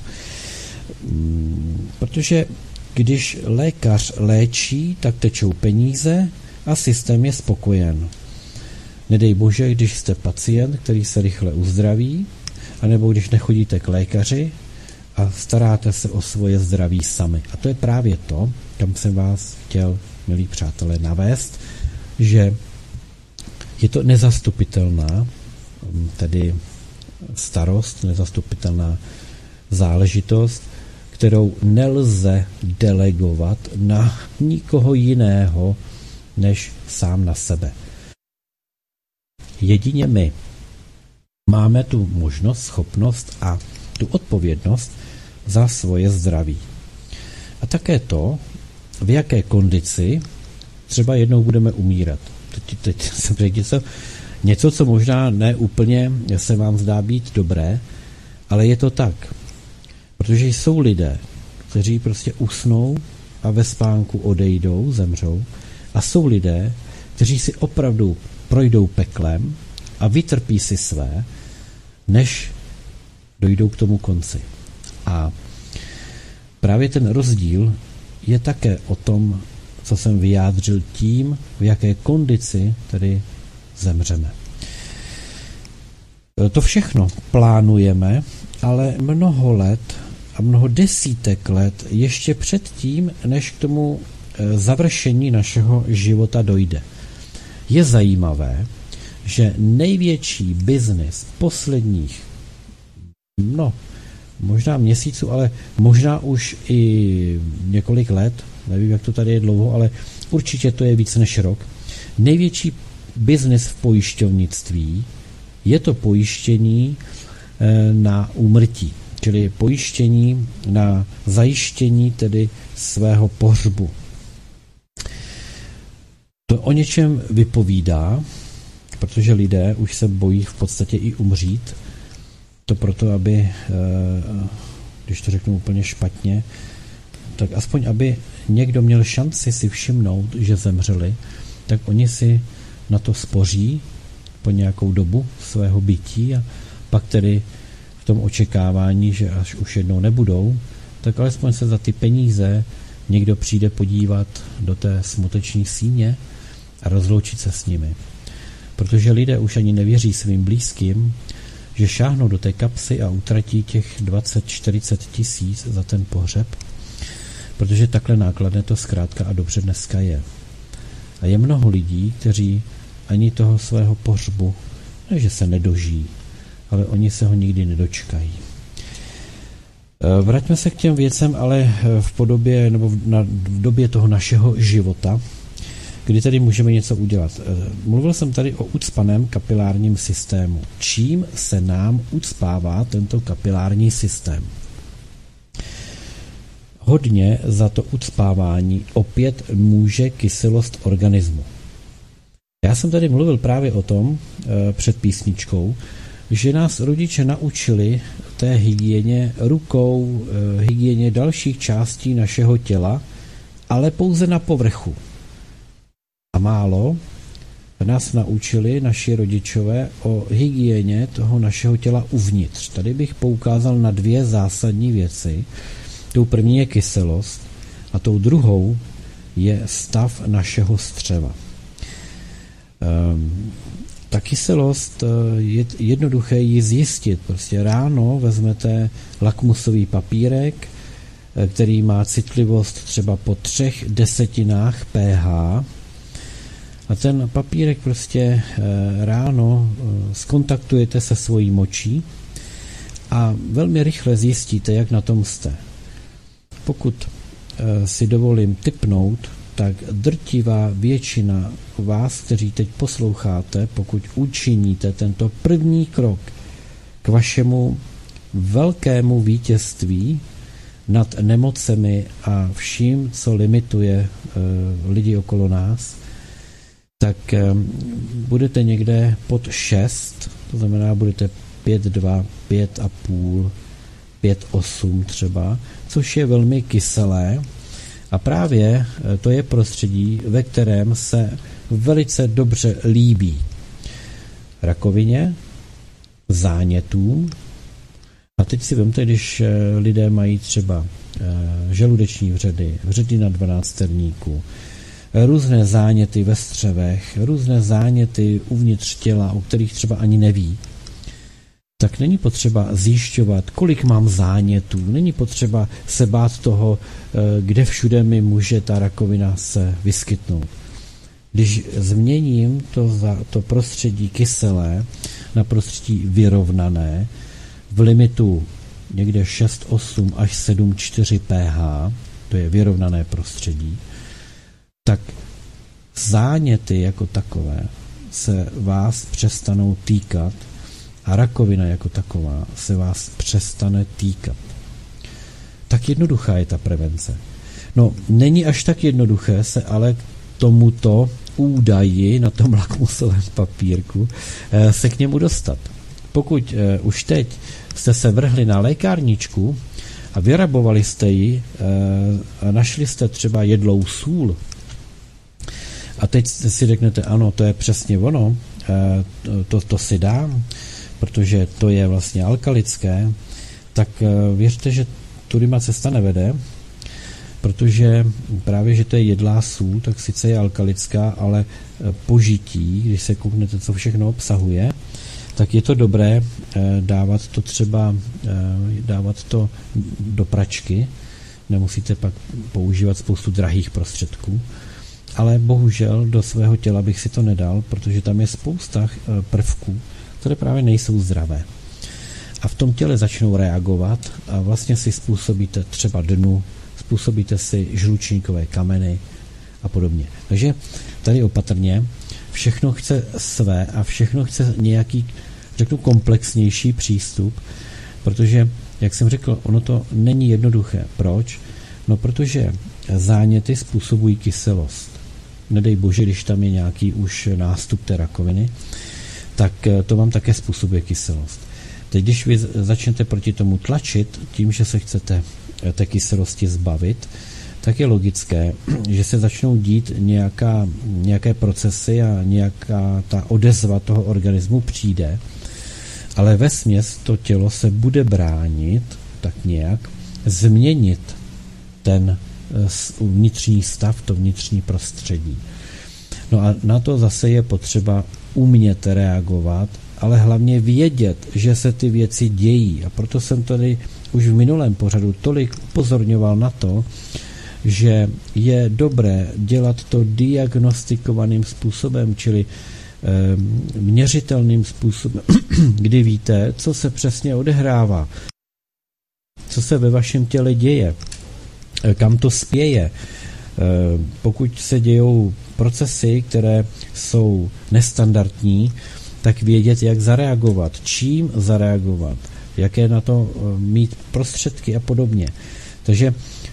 Protože když lékař léčí, tak tečou peníze a systém je spokojen. Nedej bože, když jste pacient, který se rychle uzdraví anebo když nechodíte k lékaři a staráte se o svoje zdraví sami. A to je právě to, kam jsem vás chtěl, milí přátelé, navést, že je to nezastupitelná, tedy starost, nezastupitelná záležitost, kterou nelze delegovat na nikoho jiného, než sám na sebe. Jedině my máme tu možnost, schopnost a tu odpovědnost za svoje zdraví. A také to, v jaké kondici třeba jednou budeme umírat. Teď jsem řekl něco, co možná ne úplně se vám zdá být dobré, ale je to tak. Protože jsou lidé, kteří prostě usnou a ve spánku odejdou, zemřou, a jsou lidé, kteří si opravdu projdou peklem a vytrpí si své, než dojdou k tomu konci. A právě ten rozdíl je také o tom, co jsem vyjádřil tím, v jaké kondici tedy zemřeme. To všechno plánujeme, ale mnoho let a mnoho desítek let ještě předtím, než k tomu završení našeho života dojde. Je zajímavé, že největší biznis posledních, možná měsíců, ale možná už i několik let, nevím, jak to tady je dlouho, ale určitě to je víc než rok, největší biznis v pojišťovnictví je to pojištění na úmrtí, čili pojištění na zajištění tedy svého pohřbu. To o něčem vypovídá, protože lidé už se bojí v podstatě i umřít. To proto, aby, když to řeknu úplně špatně, tak aspoň, aby někdo měl šanci si všimnout, že zemřeli, tak oni si na to spoří po nějakou dobu svého bytí a pak tedy v tom očekávání, že až už jednou nebudou, tak alespoň se za ty peníze někdo přijde podívat do té smuteční síně a rozloučit se s nimi. Protože lidé už ani nevěří svým blízkým, že šáhnou do té kapsy a utratí těch 20-40 tisíc za ten pohřeb, protože takhle nákladné to zkrátka a dobře dneska je. A je mnoho lidí, kteří ani toho svého pohřbu, ne že se nedožijí, ale oni se ho nikdy nedočkají. Vraťme se k těm věcem, ale v podobě nebo v době toho našeho života, kdy tady můžeme něco udělat. Mluvil jsem tady o ucpaném kapilárním systému. Čím se nám ucpává tento kapilární systém? Hodně za to ucpávání opět může kyselost organismu. Já jsem tady mluvil právě o tom před písničkou, že nás rodiče naučili té hygieně rukou, hygieně dalších částí našeho těla, ale pouze na povrchu. A málo nás naučili naši rodičové o hygieně toho našeho těla uvnitř. Tady bych poukázal na dvě zásadní věci. Tou první je kyselost a tou druhou je stav našeho střeva. Ta kyselost je jednoduché ji zjistit. Prostě ráno vezmete lakmusový papírek, který má citlivost třeba po 0,3 pH, a ten papírek prostě ráno skontaktujete se svojí močí a velmi rychle zjistíte, jak na tom jste. Pokud si dovolím tipnout, tak drtivá většina vás, kteří teď posloucháte, pokud učiníte tento první krok k vašemu velkému vítězství nad nemocemi a vším, co limituje lidi okolo nás, tak budete někde pod 6, to znamená, budete 5,2, 5,5, 5,8 třeba, což je velmi kyselé. A právě to je prostředí, ve kterém se velice dobře líbí rakovině, zánětům. A teď si vemte, když lidé mají třeba žaludeční vředy, vředy na 12 trníků, různé záněty ve střevech, různé záněty uvnitř těla, o kterých třeba ani neví, tak není potřeba zjišťovat, kolik mám zánětů, není potřeba se bát toho, kde všude mi může ta rakovina se vyskytnout. Když změním to prostředí kyselé na prostředí vyrovnané v limitu někde 6,8 až 7,4 pH, to je vyrovnané prostředí, tak záněty jako takové se vás přestanou týkat a rakovina jako taková se vás přestane týkat. Tak jednoduchá je ta prevence. No, není až tak jednoduché se ale k tomuto údaji na tom lakmusovém papírku se k němu dostat. Pokud už teď jste se vrhli na lékárničku a vyrabovali jste ji a našli jste třeba jedlou sůl a teď si řeknete, ano, to je přesně ono, to si dám, protože to je vlastně alkalické, tak věřte, že tudyma cesta nevede, protože právě, že to je jedlá sůl, tak sice je alkalická, ale požití, když se kouknete, co všechno obsahuje, tak je to dobré dávat to do pračky, nemusíte pak používat spoustu drahých prostředků, ale bohužel do svého těla bych si to nedal, protože tam je spousta prvků, které právě nejsou zdravé. A v tom těle začnou reagovat a vlastně si způsobíte třeba dnu, způsobíte si žlučníkové kameny a podobně. Takže tady opatrně, všechno chce své a všechno chce nějaký, řeknu, komplexnější přístup, protože, jak jsem řekl, ono to není jednoduché. Proč? No, protože záněty způsobují kyselost. Nedej bože, když tam je nějaký už nástup té rakoviny, tak to vám také způsobuje kyselost. Teď, když vy začnete proti tomu tlačit tím, že se chcete té kyselosti zbavit, tak je logické, že se začnou dít nějaké procesy a nějaká ta odezva toho organismu přijde, ale vesměs to tělo se bude bránit tak nějak změnit ten vnitřní stav, to vnitřní prostředí. No a na to zase je potřeba umět reagovat, ale hlavně vědět, že se ty věci dějí. A proto jsem tady už v minulém pořadu tolik upozorňoval na to, že je dobré dělat to diagnostikovaným způsobem, čili měřitelným způsobem, kdy víte, co se přesně odehrává, co se ve vašem těle děje, kam to spěje. Pokud se dějou procesy, které jsou nestandardní, tak vědět, jak zareagovat, čím zareagovat, jaké na to mít prostředky a podobně. Takže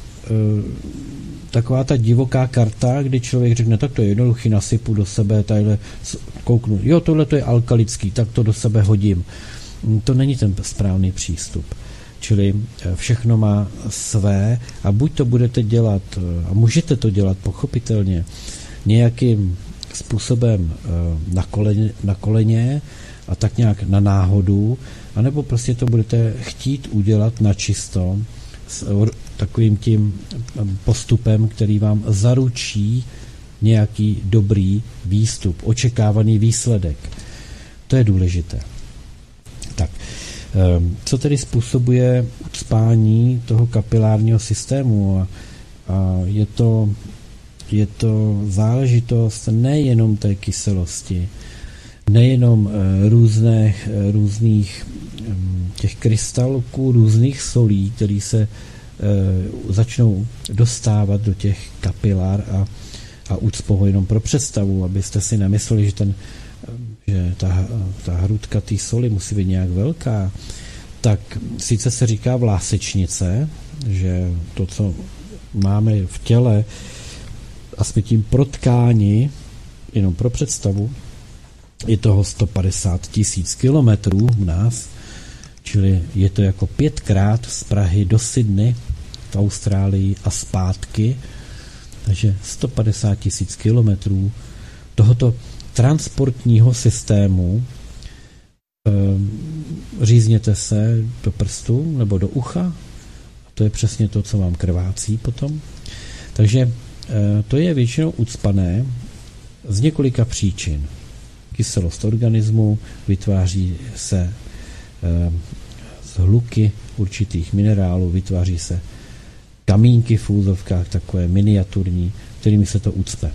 taková ta divoká karta, kdy člověk řekne, tak to je jednoduchý, nasypu do sebe, tadyhle kouknu, jo, tohle to je alkalický, tak to do sebe hodím. To není ten správný přístup. Čili všechno má své a buď to budete dělat, a můžete to dělat pochopitelně, nějakým způsobem na koleně a tak nějak na náhodu, anebo prostě to budete chtít udělat na čisto s takovým tím postupem, který vám zaručí nějaký dobrý výstup, očekávaný výsledek. To je důležité. Tak, co tedy způsobuje ucpání toho kapilárního systému? A je to záležitost nejenom té kyselosti, nejenom různých těch krystalků, různých solí, které se začnou dostávat do těch kapilár a ucpou ho jenom pro představu, abyste si nemysleli, že ta hrudka té soli musí být nějak velká, tak sice se říká vlásečnice, že to, co máme v těle, a jsme tím protkáni, jenom pro představu, je toho 150 000 kilometrů v nás, čili je to jako 5krát z Prahy do Sydney v Austrálii a zpátky, takže 150 000 kilometrů tohoto transportního systému. Řízněte se do prstu nebo do ucha, to je přesně to, co vám krvácí potom. Takže to je většinou ucpané z několika příčin. Kyselost organismu, vytváří se z hluky určitých minerálů, vytváří se kamínky v úzovkách, takové miniaturní, kterými se to ucpe.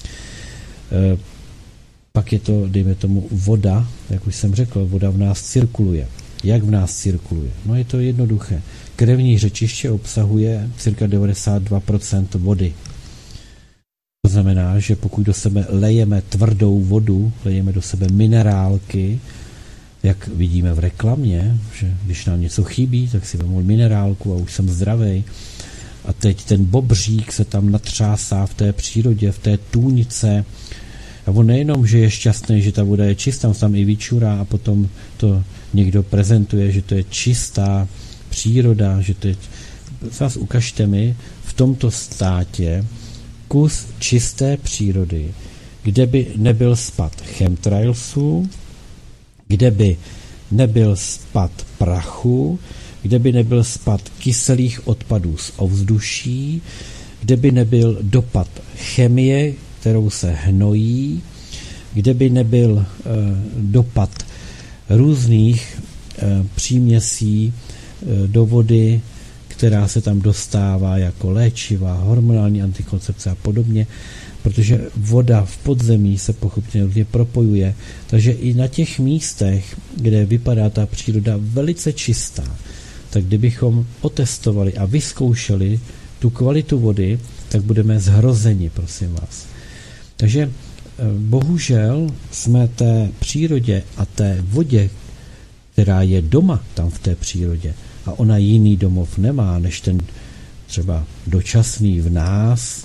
Pak je to, dejme tomu, voda, jak už jsem řekl, voda v nás cirkuluje. Jak v nás cirkuluje? No je to jednoduché. Krevní řečiště obsahuje cirka 92% vody. To znamená, že pokud do sebe lejeme tvrdou vodu, lejeme do sebe minerálky, jak vidíme v reklamě, že když nám něco chybí, tak si vezmu minerálku a už jsem zdravej. A teď ten bobřík se tam natřásá v té přírodě, v té tůňce. A on nejenom, že je šťastný, že ta voda je čistá, on tam i vyčurá a potom to někdo prezentuje, že to je čistá příroda, že to je... Zas ukažte mi v tomto státě kus čisté přírody, kde by nebyl spad chemtrailsů, kde by nebyl spad prachu, kde by nebyl spad kyselých odpadů z ovzduší, kde by nebyl dopad chemie, kterou se hnojí, kde by nebyl dopad různých příměsí do vody, která se tam dostává jako léčiva, hormonální antikoncepce a podobně, protože voda v podzemí se pochopitelně propojuje, takže i na těch místech, kde vypadá ta příroda velice čistá, tak kdybychom otestovali a vyzkoušeli tu kvalitu vody, tak budeme zhrozeni, prosím vás. Takže bohužel jsme té přírodě a té vodě, která je doma tam v té přírodě, a ona jiný domov nemá, než ten třeba dočasný v nás,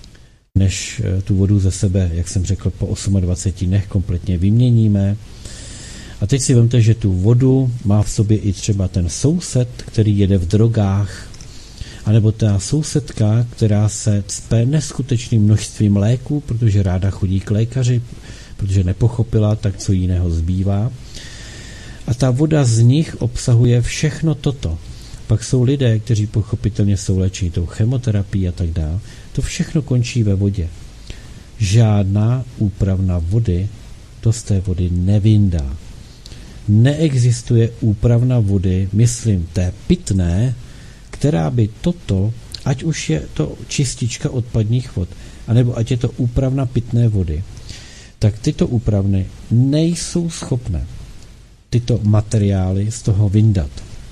než tu vodu ze sebe, jak jsem řekl, po 28 dnech kompletně vyměníme. A teď si vemte, že tu vodu má v sobě i třeba ten soused, který jede v drogách, anebo ta sousedka, která se cpe neskutečným množstvím léků, protože ráda chodí k lékaři, protože nepochopila, tak co jiného zbývá. A ta voda z nich obsahuje všechno toto. Pak jsou lidé, kteří pochopitelně jsou léčení tou chemoterapií a tak dále. To všechno končí ve vodě. Žádná úpravna vody to z té vody nevyndá. Neexistuje úpravna vody, myslím té pitné, která by toto, ať už je to čistička odpadních vod, anebo ať je to úpravna pitné vody, tak tyto úpravny nejsou schopné tyto materiály z toho vyndat.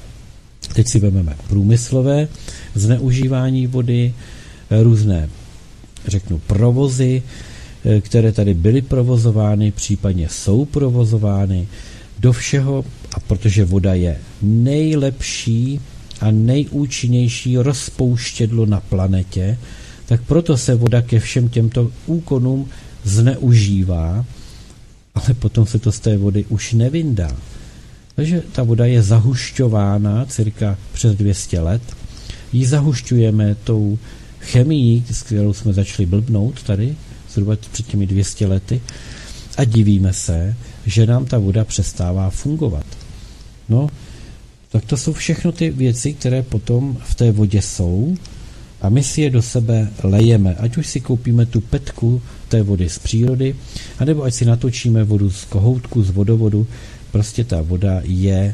Teď si vezmeme průmyslové zneužívání vody, různé, řeknu, provozy, které tady byly provozovány, případně jsou provozovány, do všeho, a protože voda je nejlepší a nejúčinnější rozpouštědlo na planetě, tak proto se voda ke všem těmto úkonům zneužívá, ale potom se to z té vody už nevyndá. Takže ta voda je zahušťována cirka přes 200 let. Ji zahušťujeme tou chemií, s kterou jsme začali blbnout tady, zhruba před těmi 200 lety, a divíme se, že nám ta voda přestává fungovat. No, tak to jsou všechno ty věci, které potom v té vodě jsou a my si je do sebe lejeme. Ať už si koupíme tu petku té vody z přírody, anebo ať si natočíme vodu z kohoutku, z vodovodu, prostě ta voda je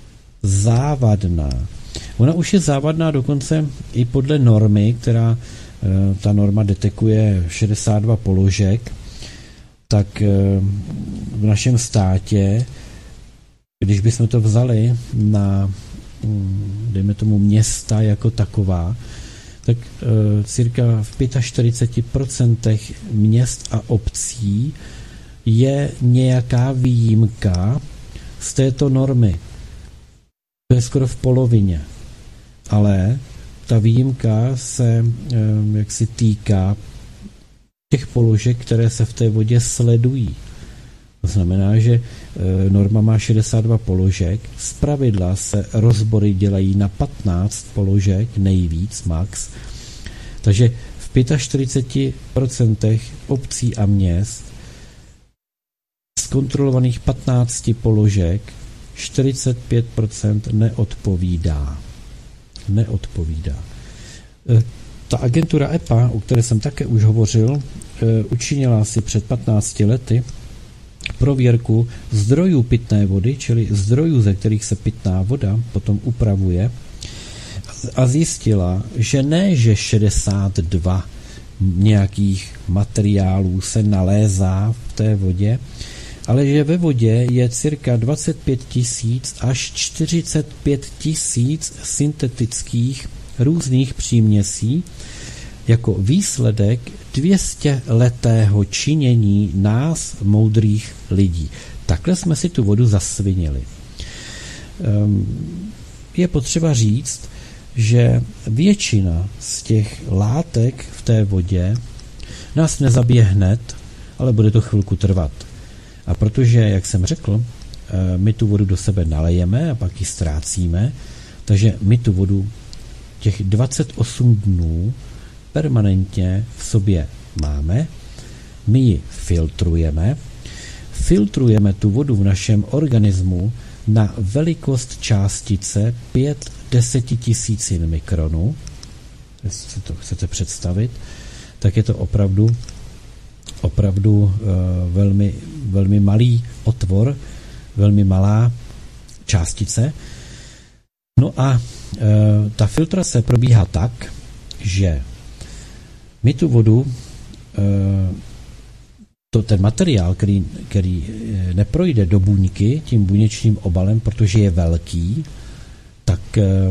závadná. Ona už je závadná dokonce i podle normy, která ta norma detekuje 62 položek, tak v našem státě, když bychom to vzali na, dejme tomu, města jako taková, tak cirka v 45% měst a obcí je nějaká výjimka z této normy. To je skoro v polovině. Ale ta výjimka se jaksi týká těch položek, které se v té vodě sledují. To znamená, že norma má 62 položek, zpravidla se rozbory dělají na 15 položek, nejvíc, max. Takže v 45% obcí a měst z kontrolovaných 15 položek 45% neodpovídá. Ta agentura EPA, o které jsem také už hovořil, učinila si před 15 lety prověrku zdrojů pitné vody, čili zdrojů, ze kterých se pitná voda potom upravuje, a zjistila, že ne, že 62 nějakých materiálů se nalézá v té vodě, ale že ve vodě je cirka 25 000 až 45 000 syntetických různých příměsí jako výsledek 200letého činění nás, moudrých lidí. Takhle jsme si tu vodu zasvinili. Je potřeba říct, že většina z těch látek v té vodě nás nezabije hned, ale bude to chvilku trvat. A protože, jak jsem řekl, my tu vodu do sebe nalejeme a pak ji ztrácíme, takže my tu vodu těch 28 dnů permanentně v sobě máme, my ji filtrujeme tu vodu v našem organismu na velikost částice 5-10 tisícin mikronů, jestli si to chcete představit, tak je to opravdu velmi, velmi malý otvor, velmi malá částice. No a ta filtrace probíhá tak, že my tu vodu, ten materiál, který neprojde do buňky tím buněčným obalem, protože je velký, tak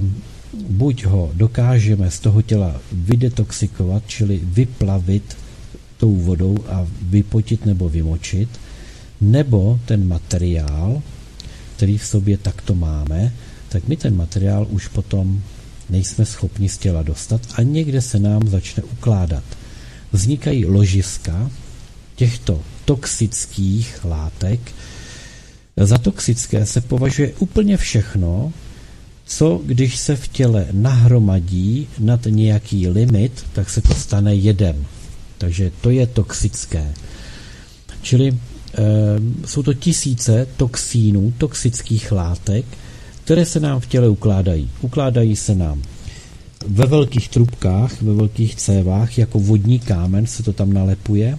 buď ho dokážeme z toho těla vydetoxikovat, čili vyplavit tou vodou a vypotit nebo vymočit, nebo ten materiál, který v sobě takto máme, tak my ten materiál už potom nejsme schopni z těla dostat a někde se nám začne ukládat. Vznikají ložiska těchto toxických látek. Za toxické se považuje úplně všechno, co když se v těle nahromadí nad nějaký limit, tak se to stane jedem. Takže to je toxické. Čili jsou to tisíce toxínů, toxických látek, které se nám v těle ukládají. Ukládají se nám ve velkých trubkách, ve velkých cévách, jako vodní kámen se to tam nalepuje.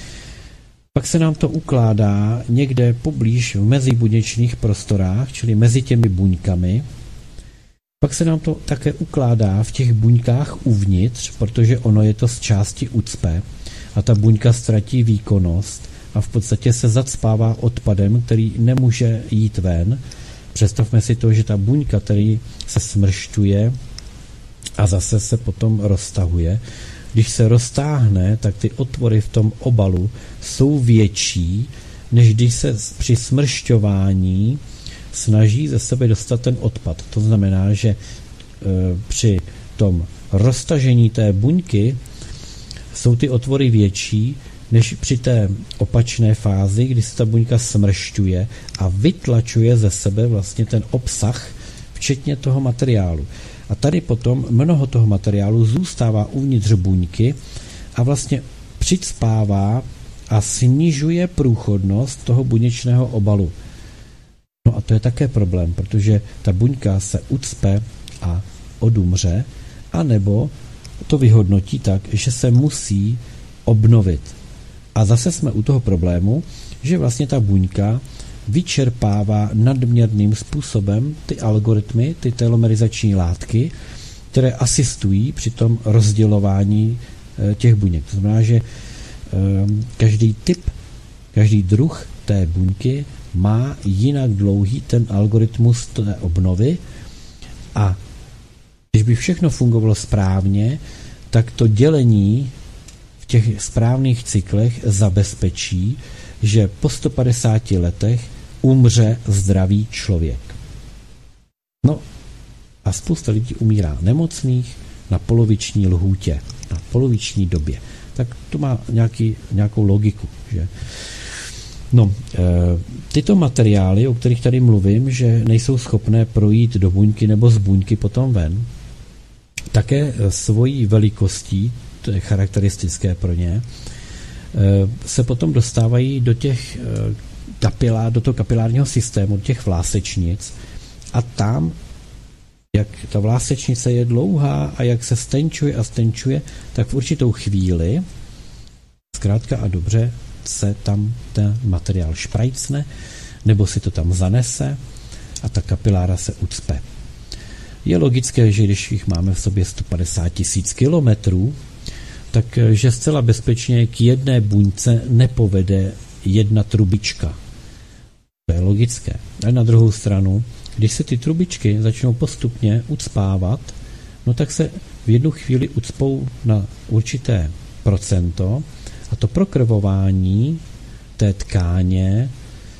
Pak se nám to ukládá někde poblíž v mezibuněčných prostorách, čili mezi těmi buňkami. Pak se nám to také ukládá v těch buňkách uvnitř, protože ono je to z části ucpe a ta buňka ztratí výkonnost a v podstatě se zacpává odpadem, který nemůže jít ven. Představme si to, že ta buňka, který se smršťuje a zase se potom roztahuje. Když se roztáhne, tak ty otvory v tom obalu jsou větší, než když se při smršťování snaží ze sebe dostat ten odpad. To znamená, že při tom roztažení té buňky jsou ty otvory větší, než při té opačné fázi, kdy se ta buňka smršťuje a vytlačuje ze sebe vlastně ten obsah, včetně toho materiálu. A tady potom mnoho toho materiálu zůstává uvnitř buňky a vlastně přicpává a snižuje průchodnost toho buněčného obalu. No a to je také problém, protože ta buňka se ucpe a odumře, anebo to vyhodnotí tak, že se musí obnovit. A zase jsme u toho problému, že vlastně ta buňka vyčerpává nadměrným způsobem ty algoritmy, ty telomerizační látky, které asistují při tom rozdělování těch buněk. To znamená, že každý druh té buňky má jinak dlouhý ten algoritmus té obnovy a když by všechno fungovalo správně, tak to dělení v těch správných cyklech zabezpečí, že po 150 letech umře zdravý člověk. No a spousta lidí umírá nemocných na poloviční lhůtě, na poloviční době. Tak to má nějakou logiku, že? No, tyto materiály, o kterých tady mluvím, že nejsou schopné projít do buňky nebo z buňky potom ven, také svojí velikostí, to je charakteristické pro ně, se potom dostávají do těch do toho kapilárního systému, do těch vlásečnic a tam, jak ta vlásečnice je dlouhá a jak se stenčuje, tak v určitou chvíli zkrátka a dobře se tam ten materiál šprajcne, nebo si to tam zanese a ta kapilára se ucpe. Je logické, že když jich máme v sobě 150 000 kilometrů, takže zcela bezpečně k jedné buňce nepovede jedna trubička. To je logické. A na druhou stranu, když se ty trubičky začnou postupně ucpávat, no tak se v jednu chvíli ucpou na určité procento a to prokrvování té tkáně,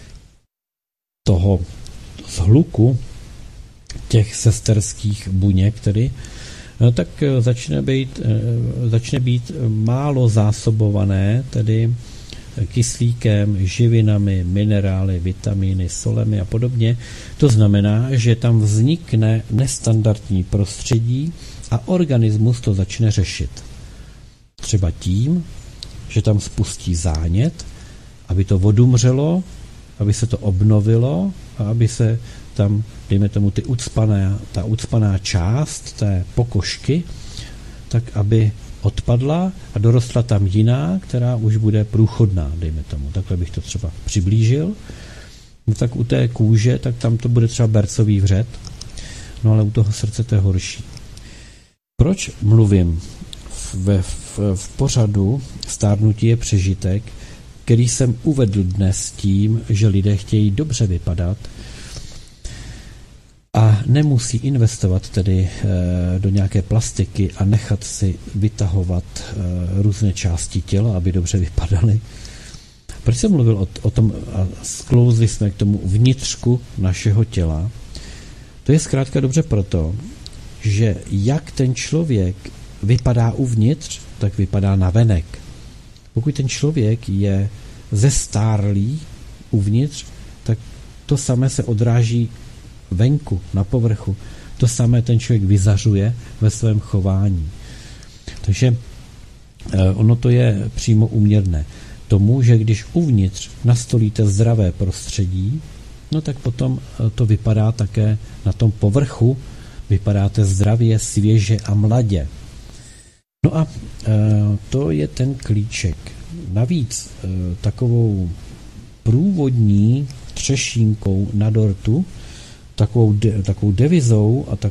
toho zhluku těch sesterských buněk, tedy, no tak začne být málo zásobované, tedy kyslíkem, živinami, minerály, vitamíny, solemi a podobně. To znamená, že tam vznikne nestandardní prostředí a organismus to začne řešit. Třeba tím, že tam spustí zánět, aby to odumřelo, aby se to obnovilo a aby se tam, dejme tomu, ta ucpaná část té pokožky, tak aby odpadla a dorostla tam jiná, která už bude průchodná, dejme tomu. Takhle bych to třeba přiblížil. No tak u té kůže, tak tam to bude třeba bercový vřet, no ale u toho srdce to je horší. Proč mluvím v pořadu Stárnutí je přežitek, který jsem uvedl dnes tím, že lidé chtějí dobře vypadat a nemusí investovat tedy do nějaké plastiky a nechat si vytahovat různé části těla, aby dobře vypadaly. Proč jsem mluvil o tom a sklouzli jsme k tomu vnitřku našeho těla? To je zkrátka dobře proto, že jak ten člověk vypadá uvnitř, tak vypadá navenek. Pokud ten člověk je zestárlý uvnitř, tak to samé se odráží venku, na povrchu. To samé ten člověk vyzařuje ve svém chování. Takže ono to je přímo úměrné tomu, že když uvnitř nastolíte zdravé prostředí, no tak potom to vypadá také na tom povrchu, vypadáte zdravě, svěže a mladě. No a to je ten klíček. Navíc takovou průvodní třešínkou na dortu, takovou devizou a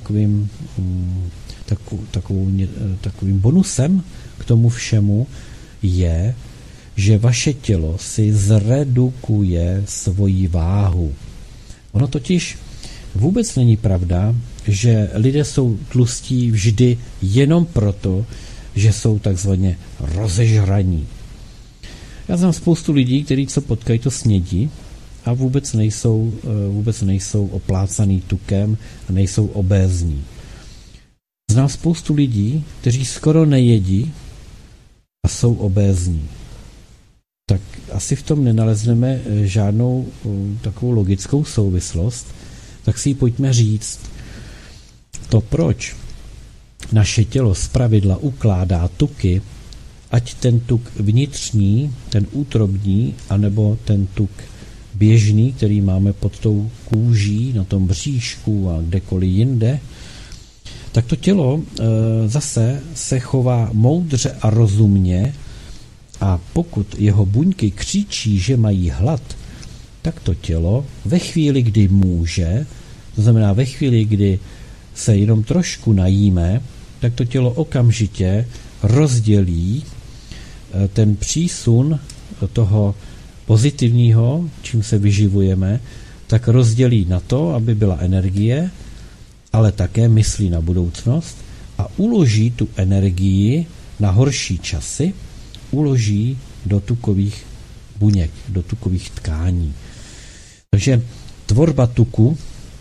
takovým bonusem k tomu všemu je, že vaše tělo si zredukuje svoji váhu. Ono totiž vůbec není pravda, že lidé jsou tlustí vždy jenom proto, že jsou takzvaně rozežraní. Já znám spoustu lidí, kteří co potkají, to snědí a vůbec nejsou oplácaný tukem a nejsou obézní. Znám spoustu lidí, kteří skoro nejedí a jsou obézní. Tak asi v tom nenalezneme žádnou takovou logickou souvislost, tak si ji pojďme říct. To, proč naše tělo zpravidla ukládá tuky, ať ten tuk vnitřní, ten útrobní, anebo ten tuk běžný, který máme pod tou kůží, na tom bříšku a kdekoliv jinde, tak to tělo zase se chová moudře a rozumně a pokud jeho buňky křičí, že mají hlad, tak to tělo ve chvíli, kdy může, to znamená ve chvíli, kdy se jenom trošku najíme, tak to tělo okamžitě rozdělí ten přísun toho pozitivního, čím se vyživujeme, tak rozdělí na to, aby byla energie, ale také myslí na budoucnost a uloží tu energii na horší časy, uloží do tukových buněk, do tukových tkání. Takže tvorba tuku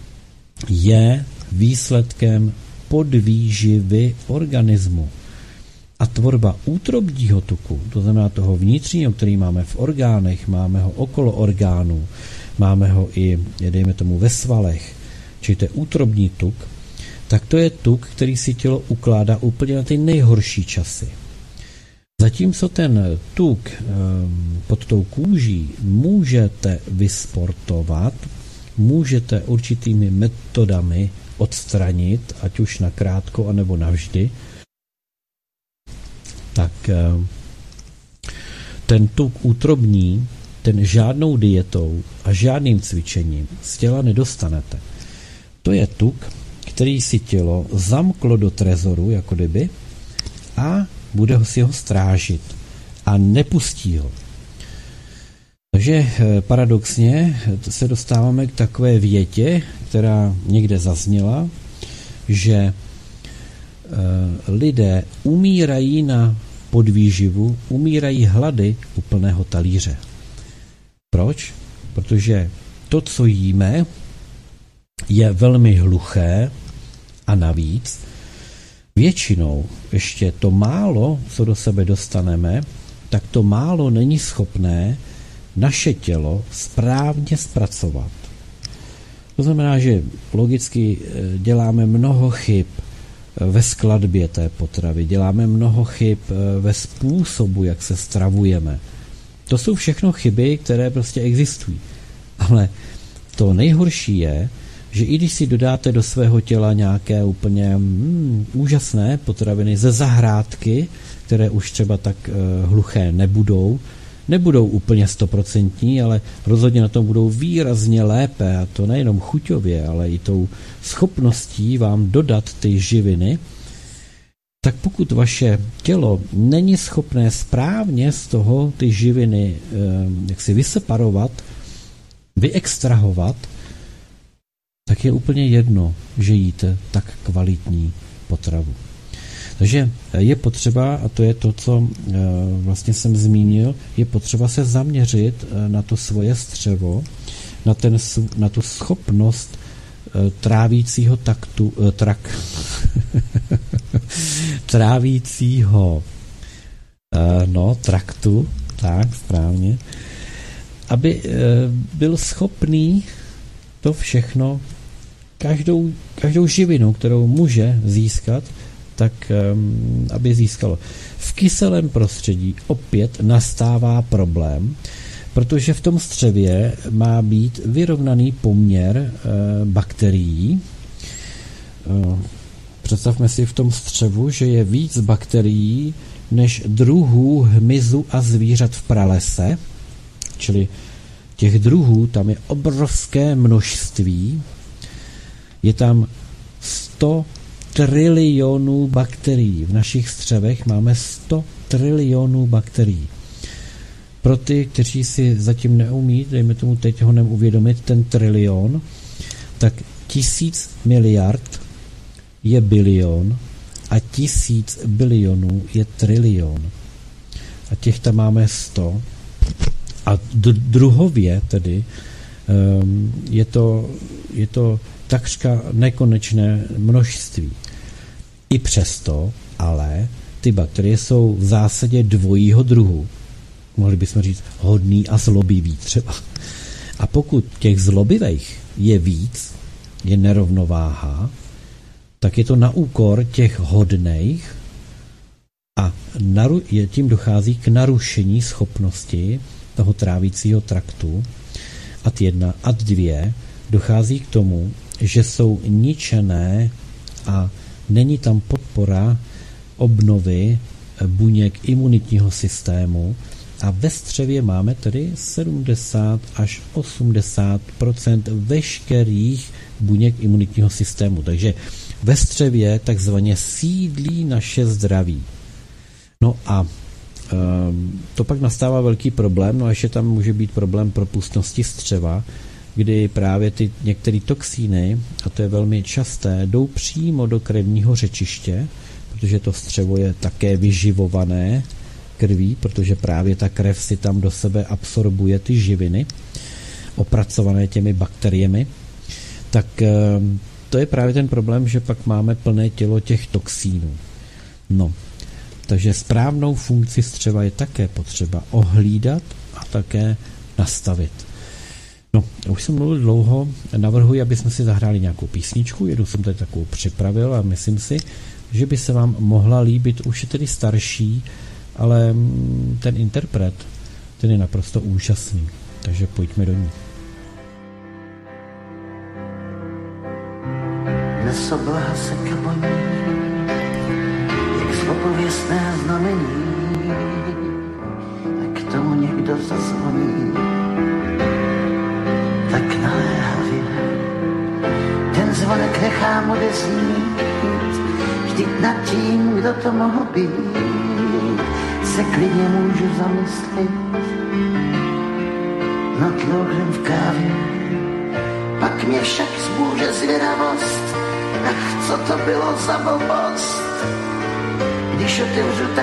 je výsledkem podvýživy organismu. A tvorba útrobního tuku, to znamená toho vnitřního, který máme v orgánech, máme ho okolo orgánů, máme ho i, dejme tomu, ve svalech, čili to je útrobní tuk, tak to je tuk, který si tělo ukládá úplně na ty nejhorší časy. Zatímco ten tuk pod tou kůží můžete vysportovat, můžete určitými metodami odstranit, ať už na krátko, anebo navždy, tak ten tuk útrobní, ten žádnou dietou a žádným cvičením z těla nedostanete. To je tuk, který si tělo zamklo do trezoru, jako kdyby, a bude si ho strážit a nepustí ho. Takže paradoxně se dostáváme k takové větě, která někde zazněla, že lidé umírají na podvýživu, umírají hlady u plného talíře. Proč? Protože to, co jíme, je velmi hluché a navíc většinou ještě to málo, co do sebe dostaneme, tak to málo není schopné naše tělo správně zpracovat. To znamená, že logicky děláme mnoho chyb ve skladbě té potravy, děláme mnoho chyb ve způsobu, jak se stravujeme. To jsou všechno chyby, které prostě existují. Ale to nejhorší je, že i když si dodáte do svého těla nějaké úplně úžasné potraviny ze zahrádky, které už třeba tak hluché nebudou úplně 100%, ale rozhodně na tom budou výrazně lépe, a to nejenom chuťově, ale i tou schopností vám dodat ty živiny, tak pokud vaše tělo není schopné správně z toho ty živiny jak si vyseparovat, vyextrahovat, tak je úplně jedno, že jíte tak kvalitní potravu. Takže je potřeba, a to je to, co vlastně jsem zmínil, je potřeba se zaměřit na to svoje střevo, na tu schopnost trávícího traktu, tak správně, aby byl schopný to všechno, každou živinu, kterou může získat, tak aby získalo. V kyselém prostředí opět nastává problém, protože v tom střevě má být vyrovnaný poměr bakterií. Představme si v tom střevu, že je víc bakterií než druhů hmyzu a zvířat v pralese, čili těch druhů tam je obrovské množství, je tam 100 trilionů bakterií. V našich střevech máme 100 trilionů bakterií. Pro ty, kteří si zatím neumí, dejme tomu teď ho neuvědomit, ten trilion, tak 1000 miliard je bilion a 1000 bilionů je trilion. A těch tam máme 100. A druhově tedy je to takřka nekonečné množství. I přesto, ale ty bakterie jsou v zásadě dvojího druhu. Mohli bychom říct hodný a zlobivý třeba. A pokud těch zlobivých je víc, je nerovnováha, tak je to na úkor těch hodných a tím dochází k narušení schopnosti toho trávícího traktu. Ad 1, ad 2 dochází k tomu, že jsou ničené a není tam podpora obnovy buněk imunitního systému a ve střevě máme tedy 70 až 80% veškerých buněk imunitního systému. Takže ve střevě takzvaně sídlí naše zdraví. No a to pak nastává velký problém, no a ještě tam může být problém propustnosti střeva, kdy právě ty některé toxíny, a to je velmi časté, jdou přímo do krevního řečiště, protože to střevo je také vyživované krví, protože právě ta krev si tam do sebe absorbuje ty živiny, opracované těmi bakteriemi, tak to je právě ten problém, že pak máme plné tělo těch toxínů. No, takže správnou funkci střeva je také potřeba ohlídat a také nastavit. No, už jsem mluvil dlouho, navrhuji, aby jsme si zahráli nějakou písničku, jednu jsem tady takovou připravil a myslím si, že by se vám mohla líbit, už je tedy starší, ale ten interpret, ten je naprosto úžasný, takže pojďme do ní. Dnes oblaha se kaboní, jak zlopověstné znamení, a k tomu někdo zazvoní, tak naléhavě ten zvonek nechám odeznít. Vždyť nad tím, kdo to mohl být, se klidně můžu zamyslet nad louhem v kávě. Pak mě však zbůře zvědavost, ach, co to bylo za blbost, když otevřu tak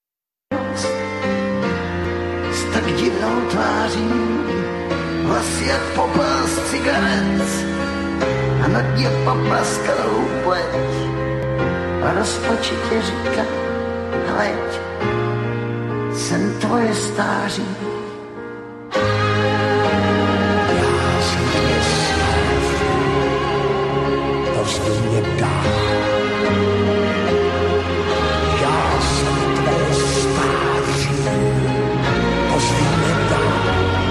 s tak divnou tváří, vlasy jak popel z cigaret a nad ním poplaskalou pleť a rozpačitě říká, hleď, jsem tvoje stáří. Já jsem tvoje stáří, pozvi mě dál. Já jsem tvoje stáří, pozvi mě dál.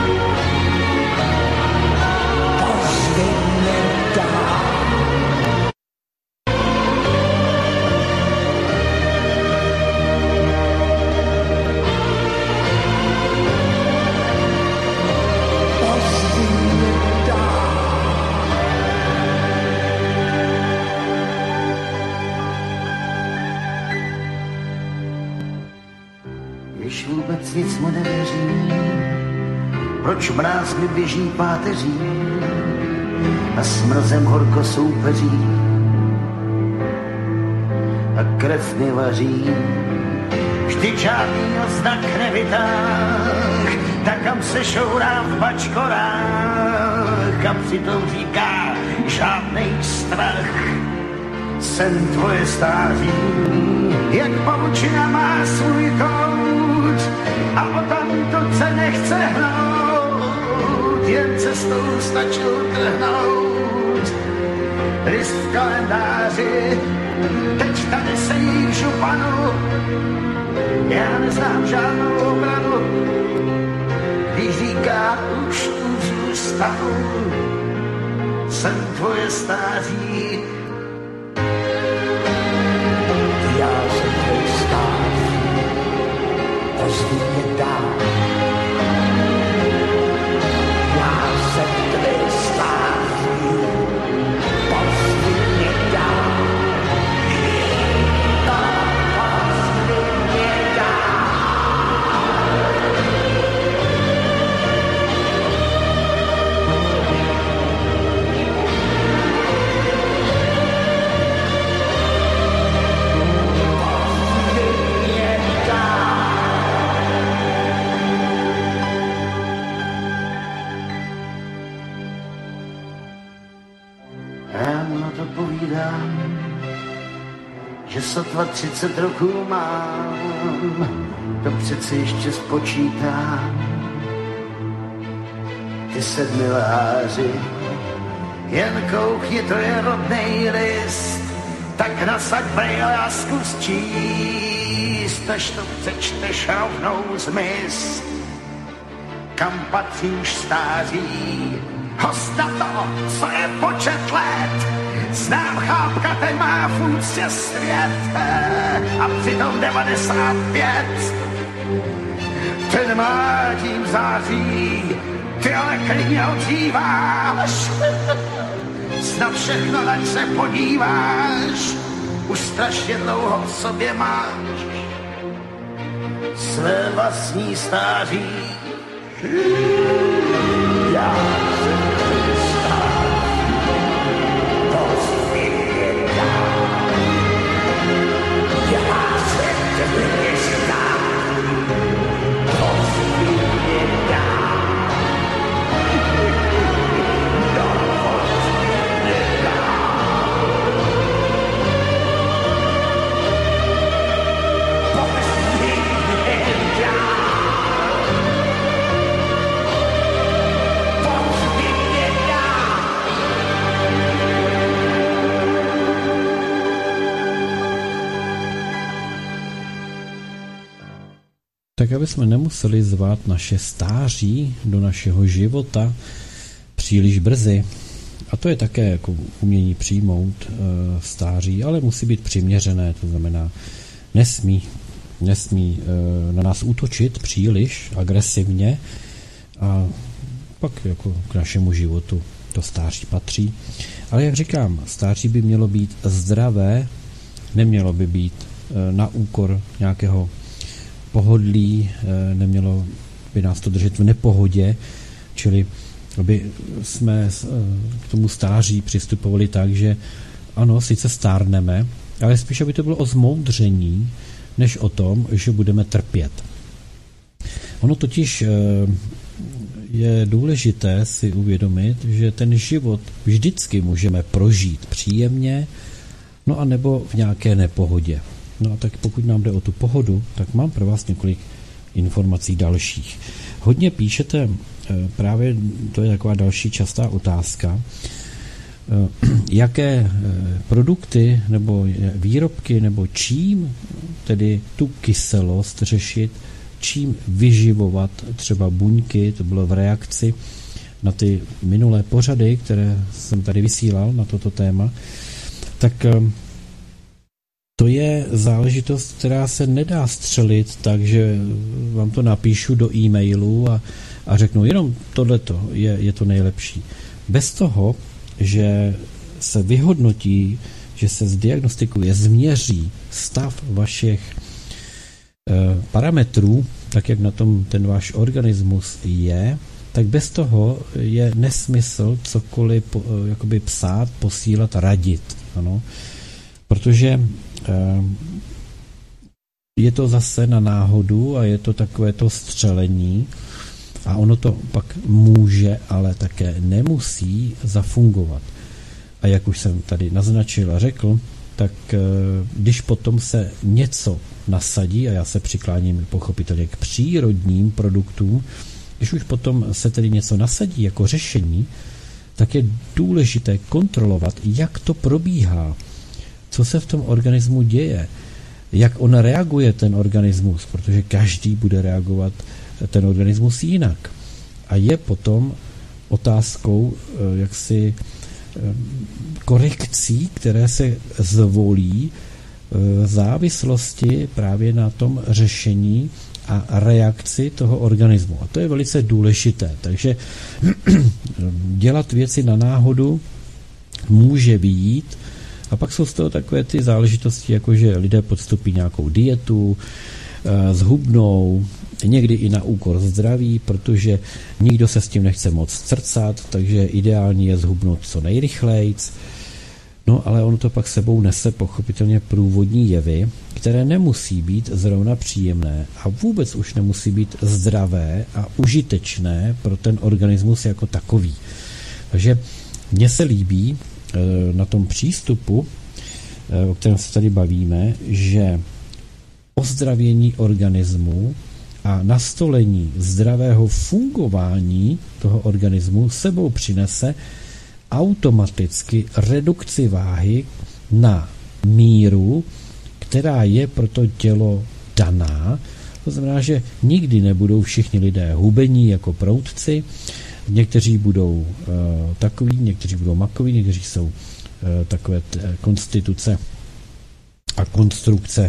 Pozvi mě dál. Když vůbec nic mu nevěřím, proč mráz mi běží páteří a s mrazem horko soupeří a krev mi vaří. Vždyť žádný znak nevytáh, tak kam se šourám v bačkorách, kam přitom říká žádnej strach. Jsem tvoje stáří, jak pavučina má svůj kout a odtamtud se nechce hnout, jen cestou stačil trhnout. List v kalendáři, teď tady se jí v županu, já neznám žádnou obranu, když říká už tu zůstanu. Jsem tvoje stáří, Já jsem tvoj stáří, pozvi mě dál. Já jsem tvoj stáří, pozvi mě dál. Pozvi mě dál. ráno to povídám, že sotva 30 roků mám, to přece ještě spočítám. Ty sedmiláři, jen koukni, to je rodnej list, tak nasaď brejle a zkus číst, až to přečteš rovnou zmiz. Kam patří už stáří, host na to, co je počet let, znám chápka, ten má v úctě svět, a přitom 95, ten má tím září, ty ale klidně odříváš, snad všechno, nač se podíváš, už strašně dlouho v sobě máš své vlastní stáří. Já jsem tvoj stáří, pozvi mě dál. Já jsem tvoj stáří, pozvi mě dál. No, pozvi mě dál. Pozvi mě dál. Tak aby jsme nemuseli zvát naše stáří do našeho života příliš brzy. A to je také jako umění přijmout stáří, ale musí být přiměřené, to znamená, nesmí nesmí na nás útočit příliš agresivně a pak jako k našemu životu to stáří patří. Ale jak říkám, stáří by mělo být zdravé, nemělo by být na úkor nějakého pohodlí, nemělo by nás to držet v nepohodě, čili aby jsme k tomu stáří přistupovali tak, že ano, sice stárneme, ale spíš, aby to bylo o zmoudření, než o tom, že budeme trpět. Ono totiž je důležité si uvědomit, že ten život vždycky můžeme prožít příjemně, no a nebo v nějaké nepohodě. No a tak pokud nám jde o tu pohodu, tak mám pro vás několik informací dalších. Hodně píšete, právě to je taková další častá otázka, jaké produkty nebo výrobky nebo čím tedy tu kyselost řešit, čím vyživovat třeba buňky, to bylo v reakci na ty minulé pořady, které jsem tady vysílal na toto téma, tak to je záležitost, která se nedá střelit, takže vám to napíšu do e-mailu a řeknu, jenom tohleto je to nejlepší. Bez toho, že se vyhodnotí, že se zdiagnostikuje, změří stav vašich parametrů, tak jak na tom ten váš organismus je, tak bez toho je nesmysl cokoliv jakoby psát, posílat, radit. Ano? Protože je to zase na náhodu a je to takové to střelení a ono to pak může, ale také nemusí zafungovat. A jak už jsem tady naznačil a řekl, tak když potom se něco nasadí, a já se přikláním pochopitelně k přírodním produktům, když už potom se tedy něco nasadí jako řešení, tak je důležité kontrolovat, jak to probíhá, co se v tom organismu děje, jak on reaguje ten organismus, protože každý bude reagovat ten organismus jinak. A je potom otázkou jaksi korekcí, které se zvolí v závislosti právě na tom řešení a reakci toho organismu. A to je velice důležité. Takže dělat věci na náhodu může vyjít. A pak jsou z toho takové ty záležitosti, jako že lidé podstupí nějakou dietu, zhubnou, někdy i na úkor zdraví, protože nikdo se s tím nechce moc srcat, takže ideální je zhubnout co nejrychlejc. No ale ono to pak sebou nese pochopitelně průvodní jevy, které nemusí být zrovna příjemné a vůbec už nemusí být zdravé a užitečné pro ten organismus jako takový. Takže mně se líbí na tom přístupu, o kterém se tady bavíme, že ozdravění organismu a nastolení zdravého fungování toho organismu sebou přinese automaticky redukci váhy na míru, která je pro to tělo daná. To znamená, že nikdy nebudou všichni lidé hubení jako proudci, někteří budou takový, někteří budou makoví, někteří jsou takové konstituce a konstrukce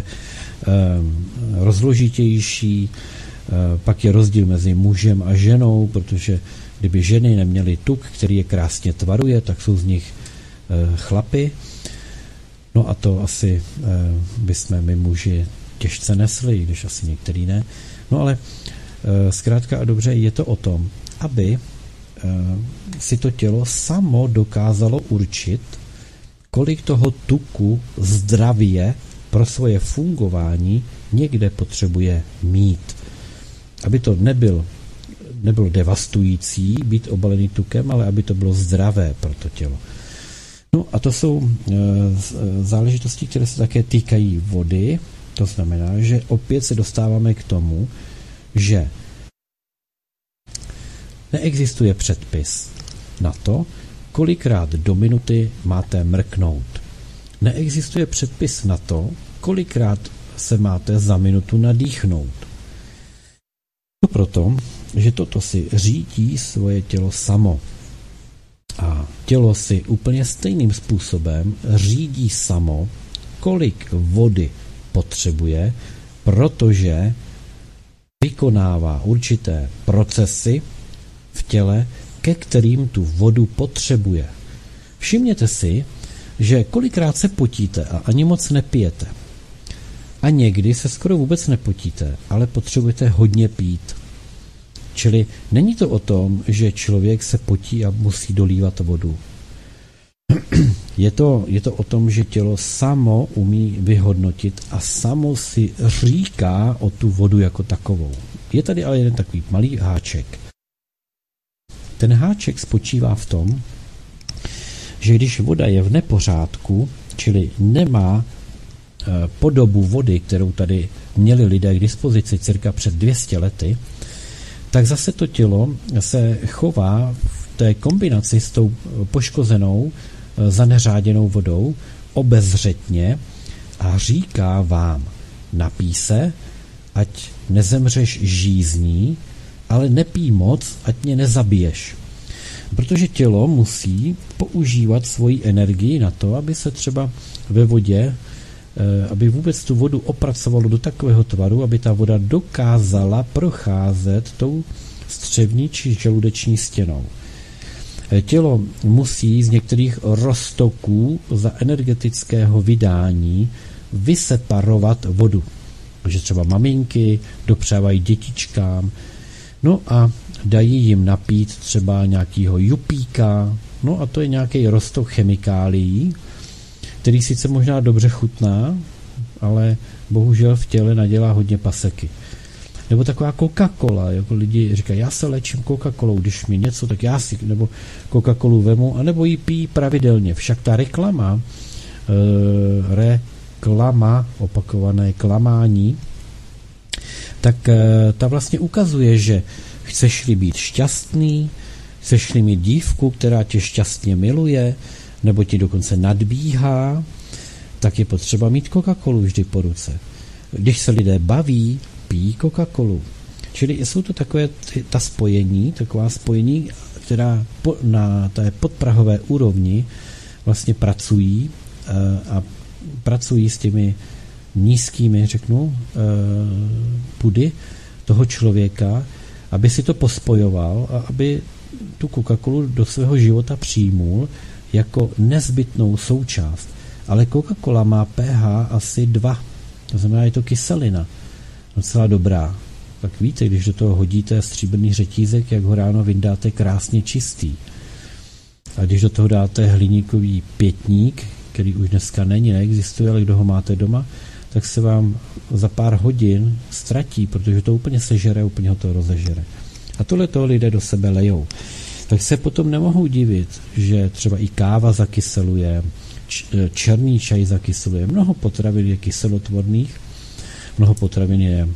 rozložitější. Pak je rozdíl mezi mužem a ženou, protože kdyby ženy neměly tuk, který je krásně tvaruje, tak jsou z nich chlapy. No a to asi bychom my muži těžce nesli, když asi některý ne. No ale zkrátka a dobře je to o tom, aby si to tělo samo dokázalo určit, kolik toho tuku zdravě pro svoje fungování někde potřebuje mít. Aby to nebylo devastující být obalený tukem, ale aby to bylo zdravé pro to tělo. No a to jsou záležitosti, které se také týkají vody. To znamená, že opět se dostáváme k tomu, že neexistuje předpis na to, kolikrát do minuty máte mrknout. Neexistuje předpis na to, kolikrát se máte za minutu nadýchnout. To proto, že toto si řídí svoje tělo samo. A tělo si úplně stejným způsobem řídí samo, kolik vody potřebuje protože vykonává určité procesy v těle, ke kterým tu vodu potřebuje. Všimněte si, že kolikrát se potíte a ani moc nepijete. A někdy se skoro vůbec nepotíte, ale potřebujete hodně pít. Čili není to o tom, že člověk se potí a musí dolívat vodu. Je to o tom, že tělo samo umí vyhodnotit a samo si říká o tu vodu jako takovou. Je tady ale jeden takový malý háček. Ten háček spočívá v tom, že když voda je v nepořádku, čili nemá podobu vody, kterou tady měli lidé k dispozici cirka před 200 lety, tak zase to tělo se chová v té kombinaci s tou poškozenou, zaneřáděnou vodou obezřetně a říká vám, napij se, ať nezemřeš žízní, ale nepij moc, ať mě nezabiješ. Protože tělo musí používat svoji energii na to, aby se třeba ve vodě, aby vůbec tu vodu opracovalo do takového tvaru, aby ta voda dokázala procházet tou střevní či žaludeční stěnou. Tělo musí z některých roztoků za energetického vydání vyseparovat vodu. Takže třeba maminky dopřávají dětičkám, no a dají jim napít třeba nějakýho jupíka, no a to je nějaký roztok chemikálií, který sice možná dobře chutná, ale bohužel v těle nadělá hodně paseky. Nebo taková Coca-Cola, jako lidi říkají, já se léčím Coca-Colou, když mi něco, tak já si nebo Coca-Colu vemu, anebo ji pijí pravidelně. Však ta reklama, opakované klamání, tak ta vlastně ukazuje, že chceš-li být šťastný, chceš-li mít dívku, která tě šťastně miluje, nebo ti dokonce nadbíhá, tak je potřeba mít Coca-Colu vždy po ruce. Když se lidé baví, pijí Coca-Colu. Čili jsou to takové taková spojení, která na té podprahové úrovni vlastně pracují a pracují s těmi nízkými, pudy toho člověka, aby si to pospojoval a aby tu Coca-Colu do svého života přijmul jako nezbytnou součást. Ale Coca-Cola má pH asi 2, to znamená, je to kyselina, docela dobrá. Tak víte, když do toho hodíte stříbrný řetízek, jak ho ráno vyndáte krásně čistý. A když do toho dáte hliníkový pětník, který už dneska neexistuje, ale kdo ho máte doma, tak se vám za pár hodin ztratí, protože to úplně sežere, úplně ho to rozežere. A tohle toho lidé do sebe lejou. Tak se potom nemohou divit, že třeba i káva zakyseluje, černý čaj zakyseluje. Mnoho potravin je kyselotvorných, mnoho potravin je